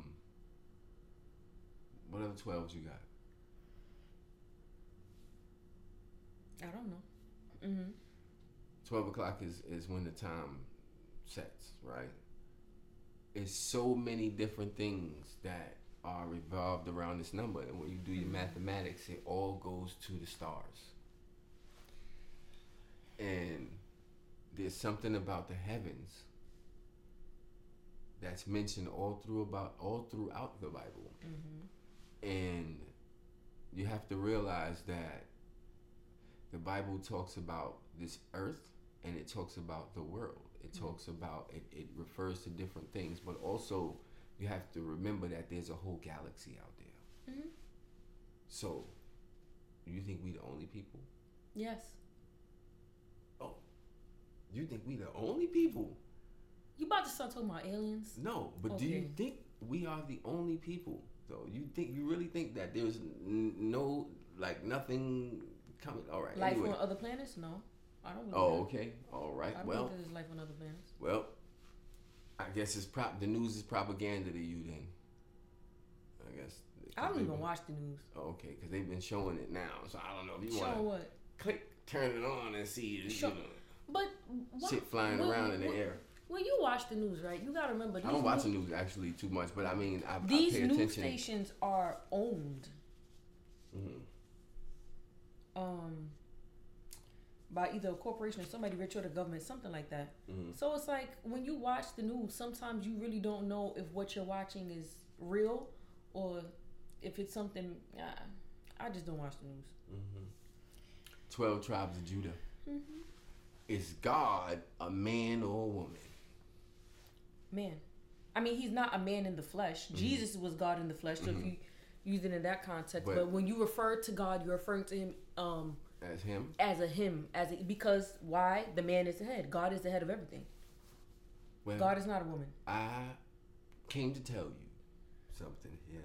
what other twelves you got? I don't know. Mm-hmm. twelve o'clock is, is when the time sets, right? It's so many different things that are revolved around this number. And when you do your mathematics, it all goes to the stars. And there's something about the heavens that's mentioned all through about all throughout the Bible. Mm-hmm. And you have to realize that the Bible talks about this earth and it talks about the world. It mm-hmm. talks about, it, it refers to different things, but also you have to remember that there's a whole galaxy out there. Mm-hmm. So, you think we the only people? Yes. Oh, you think we the only people? You about to start talking about aliens? No, but okay. do you think we are the only people, though? You think, you really think that there's n- no, like nothing coming? All right. Life anyway. on other planets? No. I don't believe Oh, that. okay. All right. I don't well, think there's life on other planets. Well, I guess it's prop. The news is propaganda to you, then. I guess. I don't even been, watch the news. Oh, okay, because they've been showing it now, so I don't know if you want to what? Click, turn it on, and see it. Show, you know, but why, shit flying when, around in the when, air. When you watch the news, right? You gotta remember. These I don't watch news, the news actually too much, but I mean, I, these I pay news attention. stations are owned. Mm-hmm. Um. By either a corporation or somebody rich or the government, something like that. Mm-hmm. So it's like when you watch the news, sometimes you really don't know if what you're watching is real or if it's something. Uh, I just don't watch the news. Mm-hmm. Twelve tribes of Judah. Mm-hmm. Is God a man or a woman? Man. I mean, he's not a man in the flesh. Mm-hmm. Jesus was God in the flesh. So mm-hmm. if you use it in that context, but, but when you refer to God, you're referring to him. Um, As him? As a him. As a, because why? The man is the head. God is the head of everything. Well, God is not a woman. I came to tell you something here.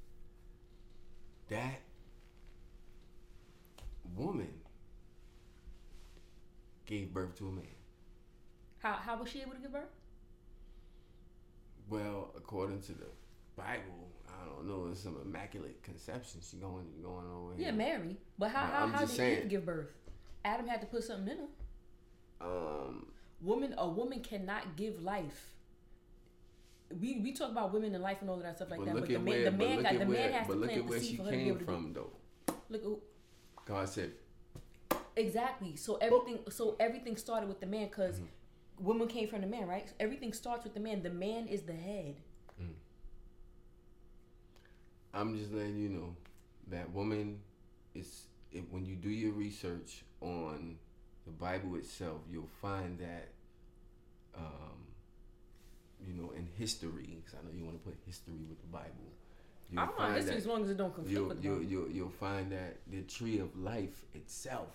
That woman gave birth to a man. How how was she able to give birth? Well, according to the Bible, I don't know, it's some immaculate conception. She going going over here. Yeah, Mary. But how how, how did saying, Eve give birth? Adam had to put something in her. Um, woman, a woman cannot give life. We we talk about women and life and all of that stuff like but that. Look but the man, where, the man got the where, man has but to look plant at where the seed she for her to be came able to from, do. though. Look. God said. Exactly. So everything. So everything started with the man, because mm-hmm. woman came from the man, right? So everything starts with the man. The man is the head. Mm. I'm just letting you know that woman is. If, when you do your research on the Bible itself, you'll find that, um, you know, in history, because I know you want to put history with the Bible. I don't mind history as long as it don't conflict you'll, with you'll, them. You'll, you'll find that the tree of life itself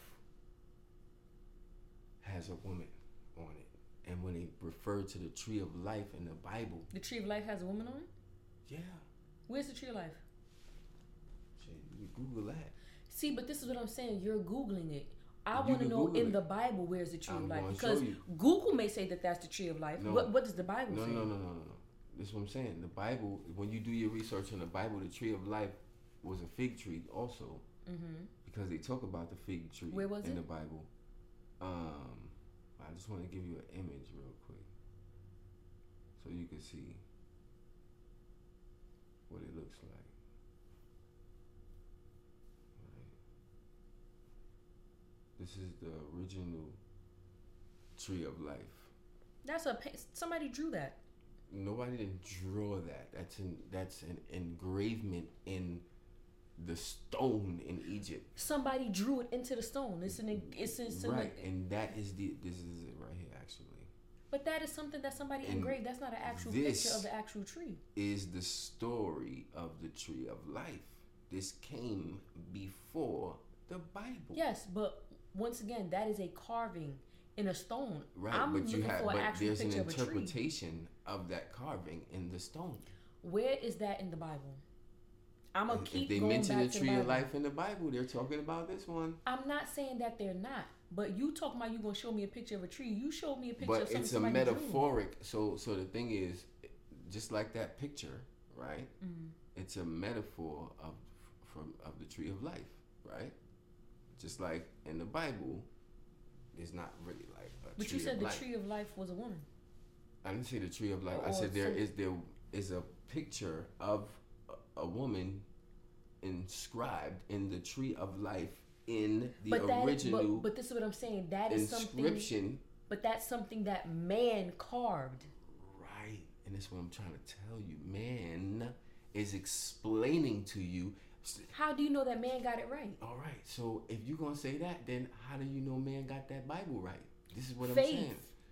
has a woman on it. And when they refer to the tree of life in the Bible... The tree of life has a woman on it? Yeah. Where's the tree of life? You Google that. See, but this is what I'm saying. You're Googling it. I want to know Google in it. The Bible where's the tree I'm of life. Because Google may say that that's the tree of life. No. What, what does the Bible no, say? No, no, no, no, no. That's what I'm saying. The Bible, when you do your research on the Bible, the tree of life was a fig tree also. Mm-hmm. Because they talk about the fig tree Where was in it? the Bible. Um, I just want to give you an image real quick. So you can see what it looks like. Right. This is the original tree of life. That's a somebody drew that. Nobody didn't draw that. That's an that's an engravement in the stone in Egypt. Somebody drew it into the stone. It's an it's, it's right, an, and that is the this is it right here actually. But that is something that somebody and engraved. That's not an actual picture of the actual tree. Is the story of the tree of life. This came before the Bible. Yes, but once again, that is a carving in a stone. Right, I'm but you have for but actual there's an picture interpretation of, of that carving in the stone. Where is that in the Bible? I'm gonna keep if they going mention back the to tree the of life in the Bible, they're talking about this one. I'm not saying that they're not, but you talking about you gonna show me a picture of a tree. You showed me a picture but of something. But it's a metaphoric. Drew. So, so the thing is, just like that picture, right? Mm-hmm. It's a metaphor of from of the tree of life, right? Just like in the Bible, it's not really like a but tree you said of the life. tree of life was a woman. I didn't say the tree of life. Or I said there some... is there is a picture of a, a woman inscribed in the tree of life in the but that, original. But, but this is what I'm saying. That is inscription. Something. But that's something that man carved. Right, and that's what I'm trying to tell you. Man is explaining to you. How do you know that man got it right? All right, so if you're gonna say that, then how do you know man got that Bible right? This is what faith. I'm saying.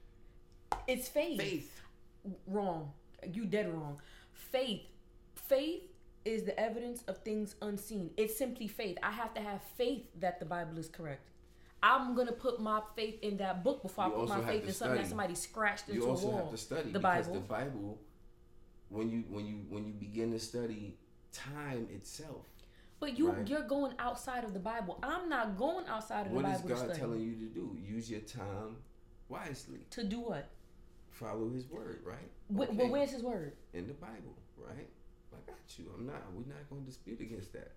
It's faith. Faith. Wrong. You dead wrong. Faith. Faith is the evidence of things unseen. It's simply faith. I have to have faith that the Bible is correct. I'm gonna put my faith in that book before you I put my faith in study. something that somebody scratched into a wall. You also a have to study the because Bible. the Bible, when you when you when you begin to study time itself. But you right? you're going outside of the Bible. I'm not going outside of the what Bible. What is God to study. telling you to do? Use your time wisely. To do what? Follow His word, right? Wh- okay. But where's His word? In the Bible, right? I got you. I'm not. We're not going to dispute against that.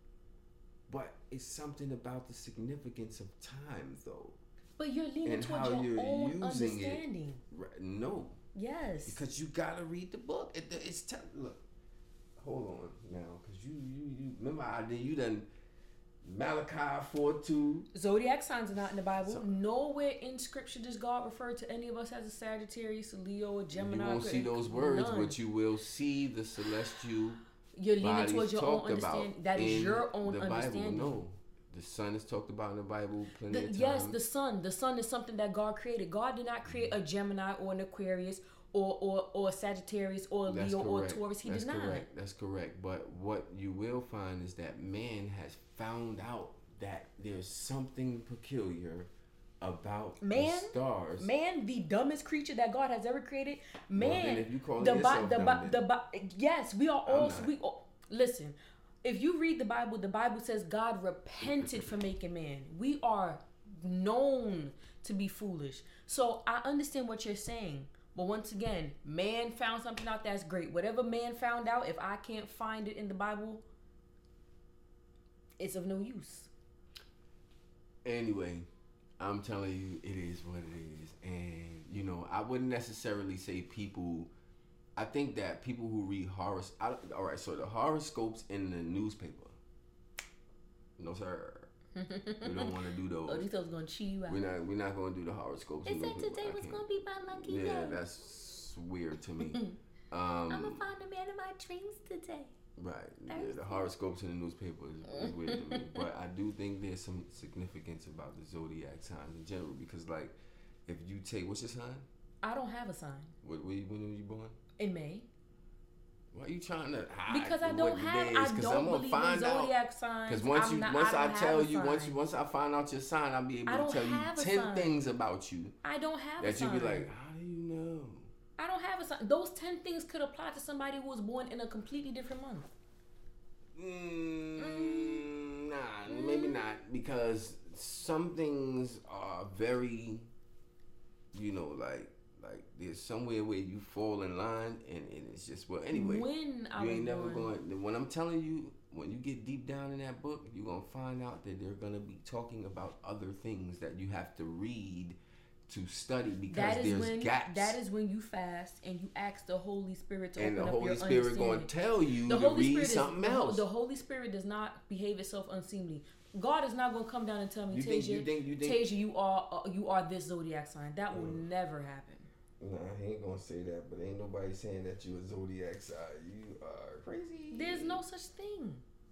But it's something about the significance of time, though. But you're leaning and towards how your you're own using understanding. It. Right. No. Yes. Because you gotta read the book. It, it's t- look. Hold on now, because you you you remember I did you done Malachi four two. Zodiac signs are not in the Bible. So, Nowhere in Scripture does God refer to any of us as a Sagittarius, a Leo, a Gemini. You won't see those words, none. But you will see the celestial. You're leaning towards your own understanding. That is your own the understanding. Bible. No, the sun is talked about in the Bible plenty the, of times. Yes, the sun. The sun is something that God created. God did not create a Gemini or an Aquarius or or, or a Sagittarius or a That's Leo correct. or a Taurus. He That's did not. Correct. That's correct. But what you will find is that man has found out that there's something peculiar about man, the stars. Man, the dumbest creature that God has ever created. Man, well, then if you call the yourself the dumb, the, the yes, we are all we all, listen. If you read the Bible, the Bible says God repented for making man. We are known to be foolish. So I understand what you're saying. But once again, man found something out that's great. Whatever man found out, if I can't find it in the Bible, it's of no use. Anyway, I'm telling you, it is what it is. And, you know, I wouldn't necessarily say people... I think that people who read horoscopes... All right, so the horoscopes in the newspaper. No, sir. We don't want to do those. Oh, these folks going to cheat you out. We're not, we're not going to do the horoscopes. They said today was going to be my lucky yeah, day. Yeah, that's weird to me. um, I'm going to find the man of my dreams today. Right. Yeah, the horoscopes in the newspaper is, is weird to me. But I do think there's some significance about the zodiac signs in general because, like, if you take... What's your sign? I don't have a sign. What, when were you born? In May. Why are you trying to hide? Because I don't have... I don't I'm believe in zodiac signs. Because once, you, not, once I, I tell you, once you, once I find out your sign, I'll be able to tell you ten sign. things about you. I don't have that a sign. That you'll be like, how do you know? I don't have a sign. Those ten things could apply to somebody who was born in a completely different month. Mm, mm. Nah, mm. maybe not. Because some things are very, you know, like, like there's somewhere where you fall in line, and, and it's just, well, anyway. When I you ain't was never born. going. When I'm telling you, when you get deep down in that book, you're gonna find out that they're gonna be talking about other things that you have to read. To study because that is there's when, gaps. That is when you fast and you ask the Holy Spirit to and open the up Holy your Spirit understanding. going to tell you the to Holy read Spirit something is, else. The, the Holy Spirit does not behave itself unseemly. God is not going to come down and tell me, you Tasia, think, you think, you think, Tasia, you are uh, you are this zodiac sign. That will mm. never happen. Nah, he ain't gonna say that, but ain't nobody saying that you a zodiac sign. You are crazy. There's no such thing.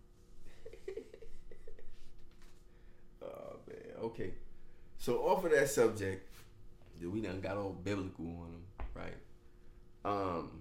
Oh man. Okay. So off of that subject. We done got all biblical on them, right? Um,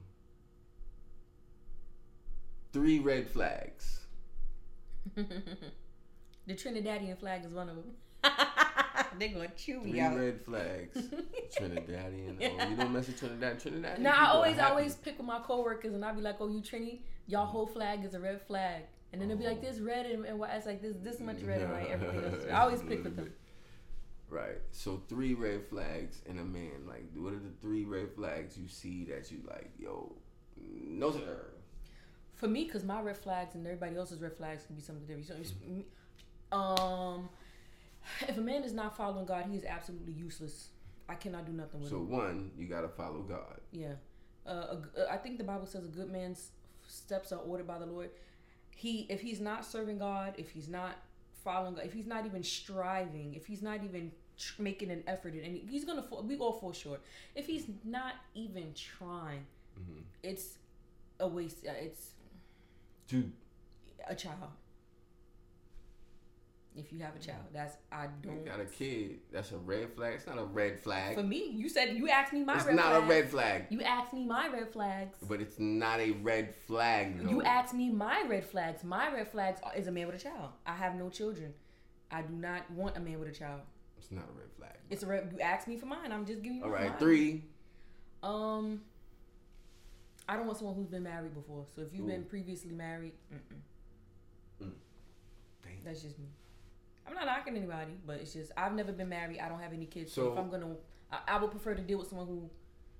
three red flags. The Trinidadian flag is one of them. They're gonna chew me three out. Three red flags. Trinidadian. Oh, you don't mess with Trinidad. Trinidadian. Now I always, I always pick with my coworkers, and I be like, "Oh, you Trini, y'all whole flag is a red flag," and then they'll be like, "This red and, and white." It's like this, this much red and white. Everything else. I always pick with them. Right. So three red flags in a man. Like, what are the three red flags you see that you like, yo, no sir? For me, because my red flags and everybody else's red flags can be something different. So, um, if a man is not following God, he is absolutely useless. I cannot do nothing with so him. So one, you got to follow God. Yeah. Uh, a, I think the Bible says a good man's steps are ordered by the Lord. He, if he's not serving God, if he's not following, if he's not even striving, if he's not even tr- making an effort, and he's gonna fall, we all fall short. If he's not even trying, mm-hmm. it's a waste. Uh, it's Dude. a child. If you have a child, that's I don't. You got a kid. That's a red flag. It's not a red flag. For me, you said you asked me my. It's red not flag. a red flag. You asked me my red flags. But it's not a red flag. Though. You asked me my red flags. My red flags is a man with a child. I have no children. I do not want a man with a child. It's not a red flag. Bro. It's a red. You asked me for mine. I'm just giving you. All right, mine. three. Um, I don't want someone who's been married before. So if you've Ooh. been previously married, mm-mm. Mm. That's just me. I'm not knocking anybody, but it's just I've never been married. I don't have any kids. So, so if I'm gonna, I, I would prefer to deal with someone who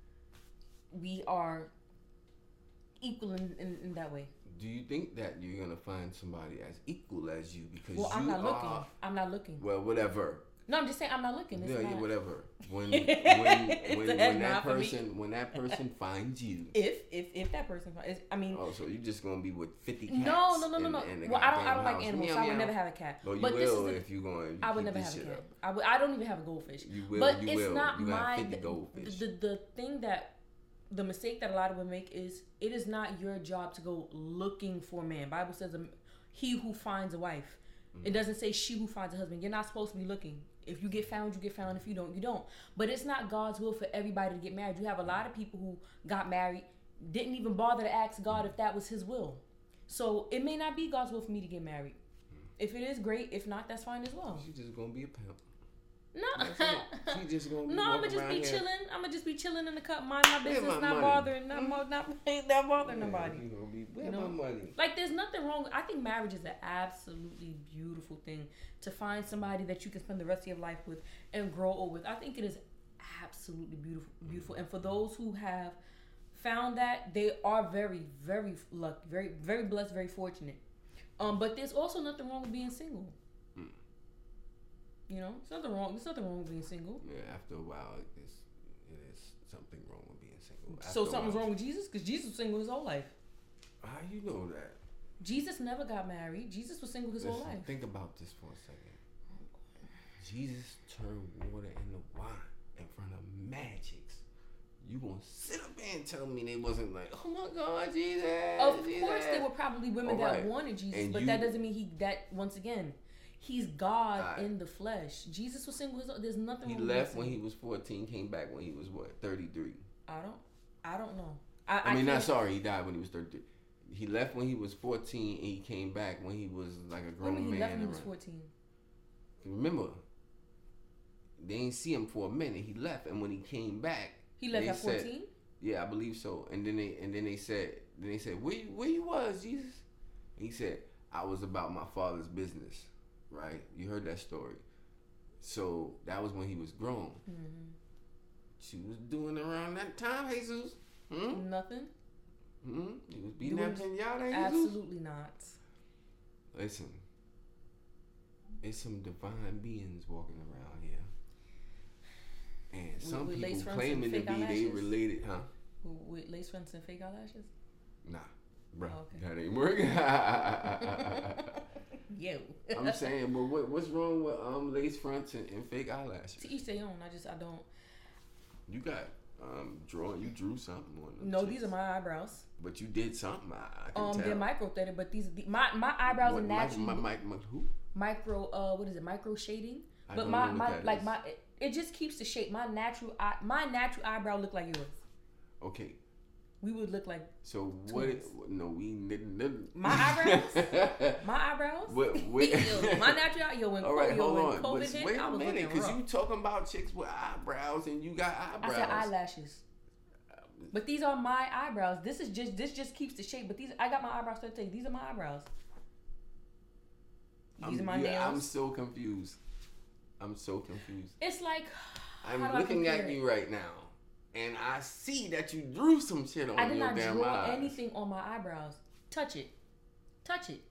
we are equal in, in, in that way. Do you think that you're gonna find somebody as equal as you? Because well, you I'm not are, looking. I'm not looking. Well, whatever. No, I'm just saying I'm not looking. It's yeah, not. yeah, whatever. When when when, when that person when that person finds you, if if if that person finds, I mean. Oh, so you're just gonna be with fifty cats? No, no, no, no, no. In, well, I don't. I don't house. like animals. Meow, so I would meow. never have a cat. Well, you but will this is the, if you're going. You I would never have a cat. I would. I don't even have a goldfish. You will. But you it's will. not you my. fifty goldfish. The, the the thing that. The mistake that a lot of women make is it is not your job to go looking for a man. Bible says um, he who finds a wife. Mm-hmm. It doesn't say she who finds a husband. You're not supposed to be looking. If you get found, you get found. If you don't, you don't. But it's not God's will for everybody to get married. You have a lot of people who got married, didn't even bother to ask God if that was his will. So it may not be God's will for me to get married. If it is, great. If not, that's fine as well. She's just going to be a pimp. No, she just gonna be no. I'm gonna just be chilling. I'm gonna just be chilling in the cup, mind my business, my not money. bothering, not mm-hmm. not not bothering yeah, nobody. You gonna be you know? my money. Like there's nothing wrong. I think marriage is an absolutely beautiful thing to find somebody that you can spend the rest of your life with and grow old with. I think it is absolutely beautiful, beautiful. And for those who have found that, they are very, very lucky, very, very blessed, very fortunate. Um, but there's also nothing wrong with being single. You know, there's nothing wrong. There's nothing wrong with being single. Yeah, after a while, it's, it is something wrong with being single. After so something's wrong with Jesus? Because Jesus was single his whole life. How you know that? Jesus never got married. Jesus was single his Listen, whole life. Think about this for a second. Jesus turned water into wine in front of magics. You gonna sit up there and tell me they wasn't like, oh my God, Jesus. Of Jesus. course, there were probably women right. that wanted Jesus, and but you, that doesn't mean he. That once again, he's God right. in the flesh. Jesus was single. There's nothing. He left when he was fourteen. Came back when he was what, thirty-three. I don't. I don't know. I, I mean, I not sorry. He died when he was thirty-three. He left when he was fourteen, and he came back when he was like a grown man. He left when he was fourteen. Remember, they didn't see him for a minute. He left, and when he came back. He left at fourteen? Yeah, I believe so. And then they and then they said then they said, Where you where you was, Jesus? And he said, I was about my father's business. Right? You heard that story. So that was when he was grown. Mm-hmm. She was doing around that time, Jesus. Hmm? Nothing. Hmm? He was beating that pinata, Jesus? Absolutely not. Listen. There's some divine beings walking around here. And some with, with people claiming to be eyelashes? They related, huh? With lace fronts and fake eyelashes? Nah, bro, oh, okay. that ain't working. Yo, I'm saying, but what, what's wrong with um lace fronts and, and fake eyelashes? To each their own. I just I don't. You got um drawing. You drew something on them. No, chicks. These are my eyebrows. But you did something. I, I can um, tell. They're micro threaded, but these the, my my eyebrows what, are naturally my, my, my, my, who? Micro. Uh, what is it? Micro shading. I but don't my know my what that like is. my. It, It just keeps the shape. My natural eye, my natural eyebrow look like yours. Okay. We would look like. So what? It, no, we didn't. My eyebrows. My eyebrows. What? what yo, my natural eye. Yo, when all right, yo, hold when on. COVID But hit, wait I a was minute, because you talking about chicks with eyebrows and you got eyebrows. I said eyelashes. But these are my eyebrows. This is just this just keeps the shape. But these, I got my eyebrows to take. These are my eyebrows. These I'm, are my yeah, nails. I'm so confused. I'm so confused. It's like I'm looking at you right now, and I see that you drew some shit on your damn eyes. I did not draw eyes. anything on my eyebrows. Touch it. Touch it.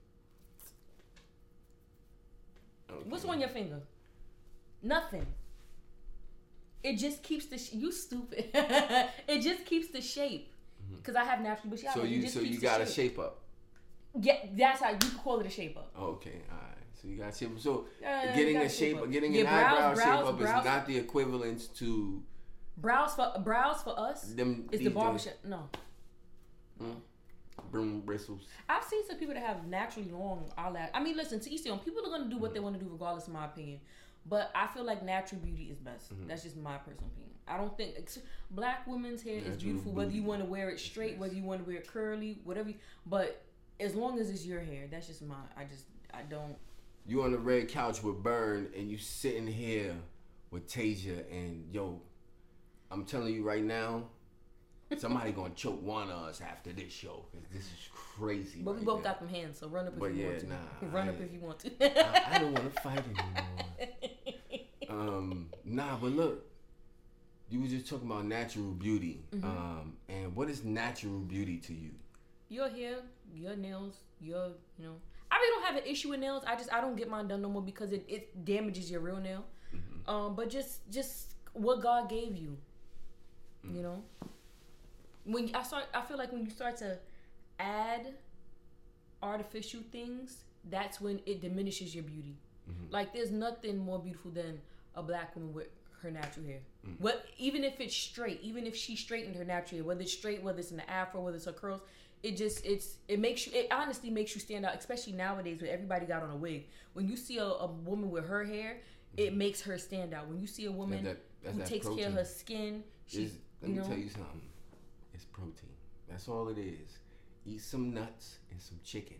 Okay. What's on your finger? Nothing. It just keeps the sh- you stupid. It just keeps the shape because mm-hmm. I have natural bushy eyes. So you so you got a shape up. Yeah, that's how you can call it a shape up. Okay, all right. So you got shape up. So uh, getting a shape, up. getting yeah, an brows, eyebrow brows, shape up brows, is not the equivalent to brows for brows for us. Them is the barbershop? No. Hmm? Broom bristles. I've seen some people that have naturally long eyelash. I mean, listen, to each their own. People are gonna do what they want to do, regardless of my opinion. But I feel like natural beauty is best. Mm-hmm. That's just my personal opinion. I don't think black women's hair natural is beautiful, whether you want to wear it straight, yes. whether you want to wear it curly, whatever. You, but as long as it's your hair, that's just my. I just I don't. You on the red couch with Burn, and you sitting here with Tasia, and yo, I'm telling you right now, somebody gonna choke one of us after this show. Cause this is crazy. But right we both now. got them hands, so run up if but you yeah, want to. Nah, run I, up if you want to. I, I don't want to fight anymore. um, nah, but look, you were just talking about natural beauty. Mm-hmm. Um, and what is natural beauty to you? Your hair, your nails, your you know. I really don't have an issue with nails. I just I don't get mine done no more because it, it damages your real nail. Mm-hmm. Um, but just just what God gave you, mm-hmm. you know. When I start, I feel like when you start to add artificial things, that's when it diminishes your beauty. Mm-hmm. Like there's nothing more beautiful than a black woman with her natural hair. Mm-hmm. What even if it's straight, even if she straightened her natural hair, whether it's straight, whether it's in the afro, whether it's her curls. It just, it's, it makes you, it honestly makes you stand out, especially nowadays when everybody got on a wig. When you see a, a woman with her hair, it makes her stand out. When you see a woman that, who takes protein. care of her skin, she's, let me you know, tell you something. It's protein. That's all it is. Eat some nuts and some chicken.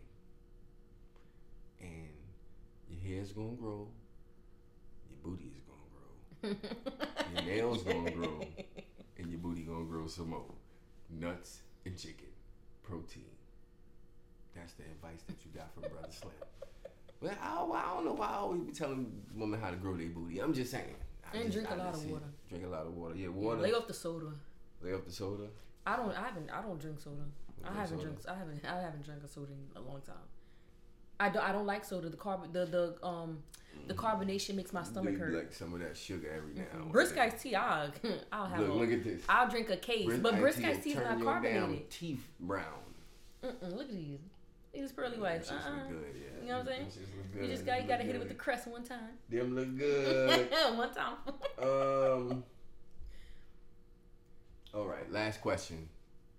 And your hair's gonna grow. Your booty is gonna grow. Your nails gonna grow. And your booty gonna grow some more. Nuts and chicken. Protein. That's the advice that you got from Brother Slim. But I, I don't know why I always be telling women how to grow their booty. I'm just saying. I and just, drink I a lot of water. Drink a lot of water. Yeah, water. Yeah, lay off the soda. Lay off the soda. I don't. I haven't. I don't drink soda. Don't I haven't drink. I haven't. I haven't drank a soda in a long time. I don't. I don't like soda. The carb. The the um. The carbonation makes my stomach you hurt. Like some of that sugar every now and then. Brisk iced tea, I'll, I'll have look, a, look at this. I'll drink a case. Brisk but brisk iced tea is not carbonated. Damn teeth brown. Mm-mm, look at these. These pearly whites. Yeah, uh-uh. Good, yeah. You know what I'm saying? You just got you got to hit it with the crest one time. Them look good. One time. um. All right, last question.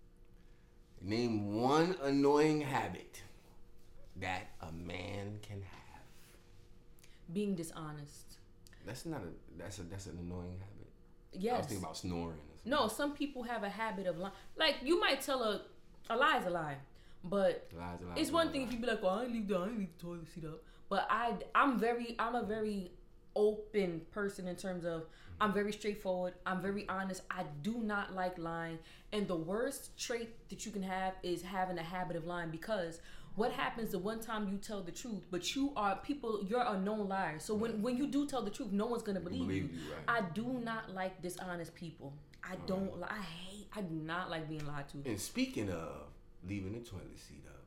Name one annoying habit that a man can have. Being dishonest. That's not a. That's a. That's an annoying habit. Yes. I was thinking about snoring. No, some people have a habit of lying. Like you might tell a a lie is a lie, but lies, lies, it's one thing if you be like, "Well, I ain't leave the I ain't leave the toilet seat up." But I I'm very I'm a very open person in terms of I'm very straightforward. I'm very honest. I do not like lying, and the worst trait that you can have is having a habit of lying because. What happens the one time you tell the truth, but you are people, you're a known liar. So when, when you do tell the truth, no one's gonna believe, believe you. you right. I do not like dishonest people. I All don't. Right. I hate. I do not like being lied to. And speaking of leaving the toilet seat up,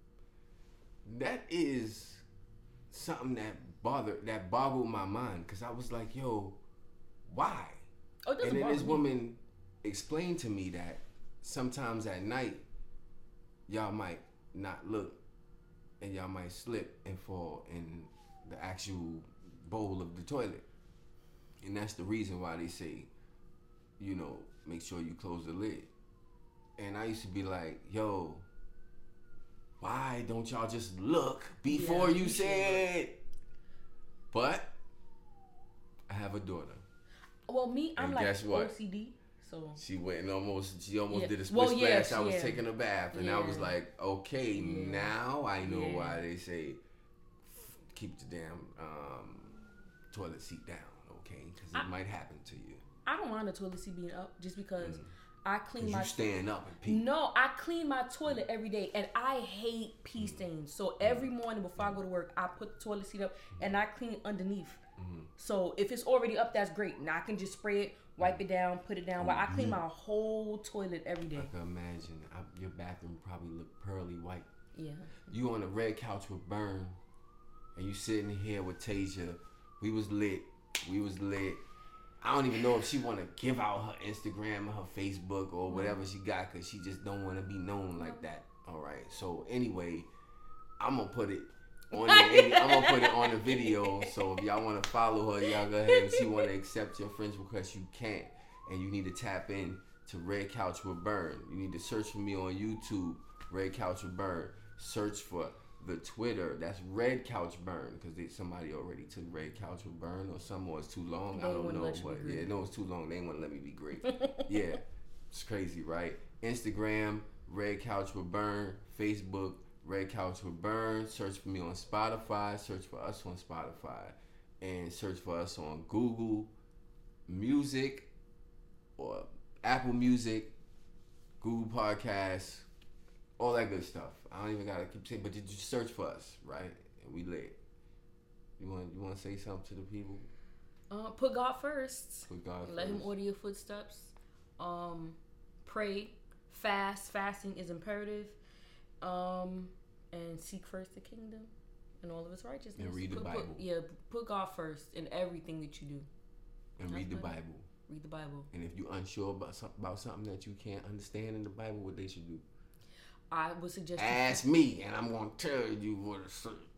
that is something that bothered that boggled my mind because I was like, "Yo, why?" Oh, it and then this me. woman explained to me that sometimes at night, y'all might not look. And y'all might slip and fall in the actual bowl of the toilet. And that's the reason why they say, you know, make sure you close the lid. And I used to be like, yo, why don't y'all just look before yeah, you say it? But I have a daughter. Well, me, I'm and like guess what? O C D. So she went and almost she almost yeah. did a split well, yeah, splash. I was yeah. taking a bath and yeah. I was like, okay, yeah. now I know yeah. why they say keep the damn um, toilet seat down, okay? Because it I, might happen to you. I don't mind the toilet seat being up just because mm. I clean my. You stand up and pee. No, I clean my toilet every day, and I hate pee stains. So every morning before I go to work, I put the toilet seat up and I clean it underneath. Mm-hmm. So if it's already up, that's great. Now I can just spray it. Wipe it down, put it down. While I clean my whole toilet every day. I can imagine. I, your bathroom probably look pearly white. Yeah. You on the red couch with Burn, and you sitting here with Tasia. We was lit. We was lit. I don't even know if she want to give out her Instagram or her Facebook or whatever she got because she just don't want to be known like that. All right. So anyway, I'm gonna put it. On the, I'm gonna put it on the video, so if y'all want to follow her, y'all go ahead. If she want to accept your friend's request, you can't, and you need to tap in to Red Couch with Burn. You need to search for me on YouTube, Red Couch with Burn. Search for the Twitter, that's Red Couch Burn, because somebody already took Red Couch with Burn, or some more. It's too long. They I don't know, but yeah, no, it's too long. They wouldn't let me be great. Yeah, it's crazy, right? Instagram, Red Couch with Burn. Facebook. Red Couch with Burn. Search for me on Spotify. Search for us on Spotify. And search for us on Google Music or Apple Music, Google Podcasts, all that good stuff. I don't even gotta keep saying, but you just search for us, right? And we lit. You want you want to say something to the people? Uh, put God first. Put God Let first. Him order your footsteps. Um, pray, fast. Fasting is imperative. Um, and seek first the kingdom and all of its righteousness. And read the put, Bible. Put, yeah, put God first in everything that you do. And That's read the funny. Bible. Read the Bible. And if you're unsure about some, about something that you can't understand in the Bible, what they should do? I would suggest ask me, and I'm gonna tell you what to say.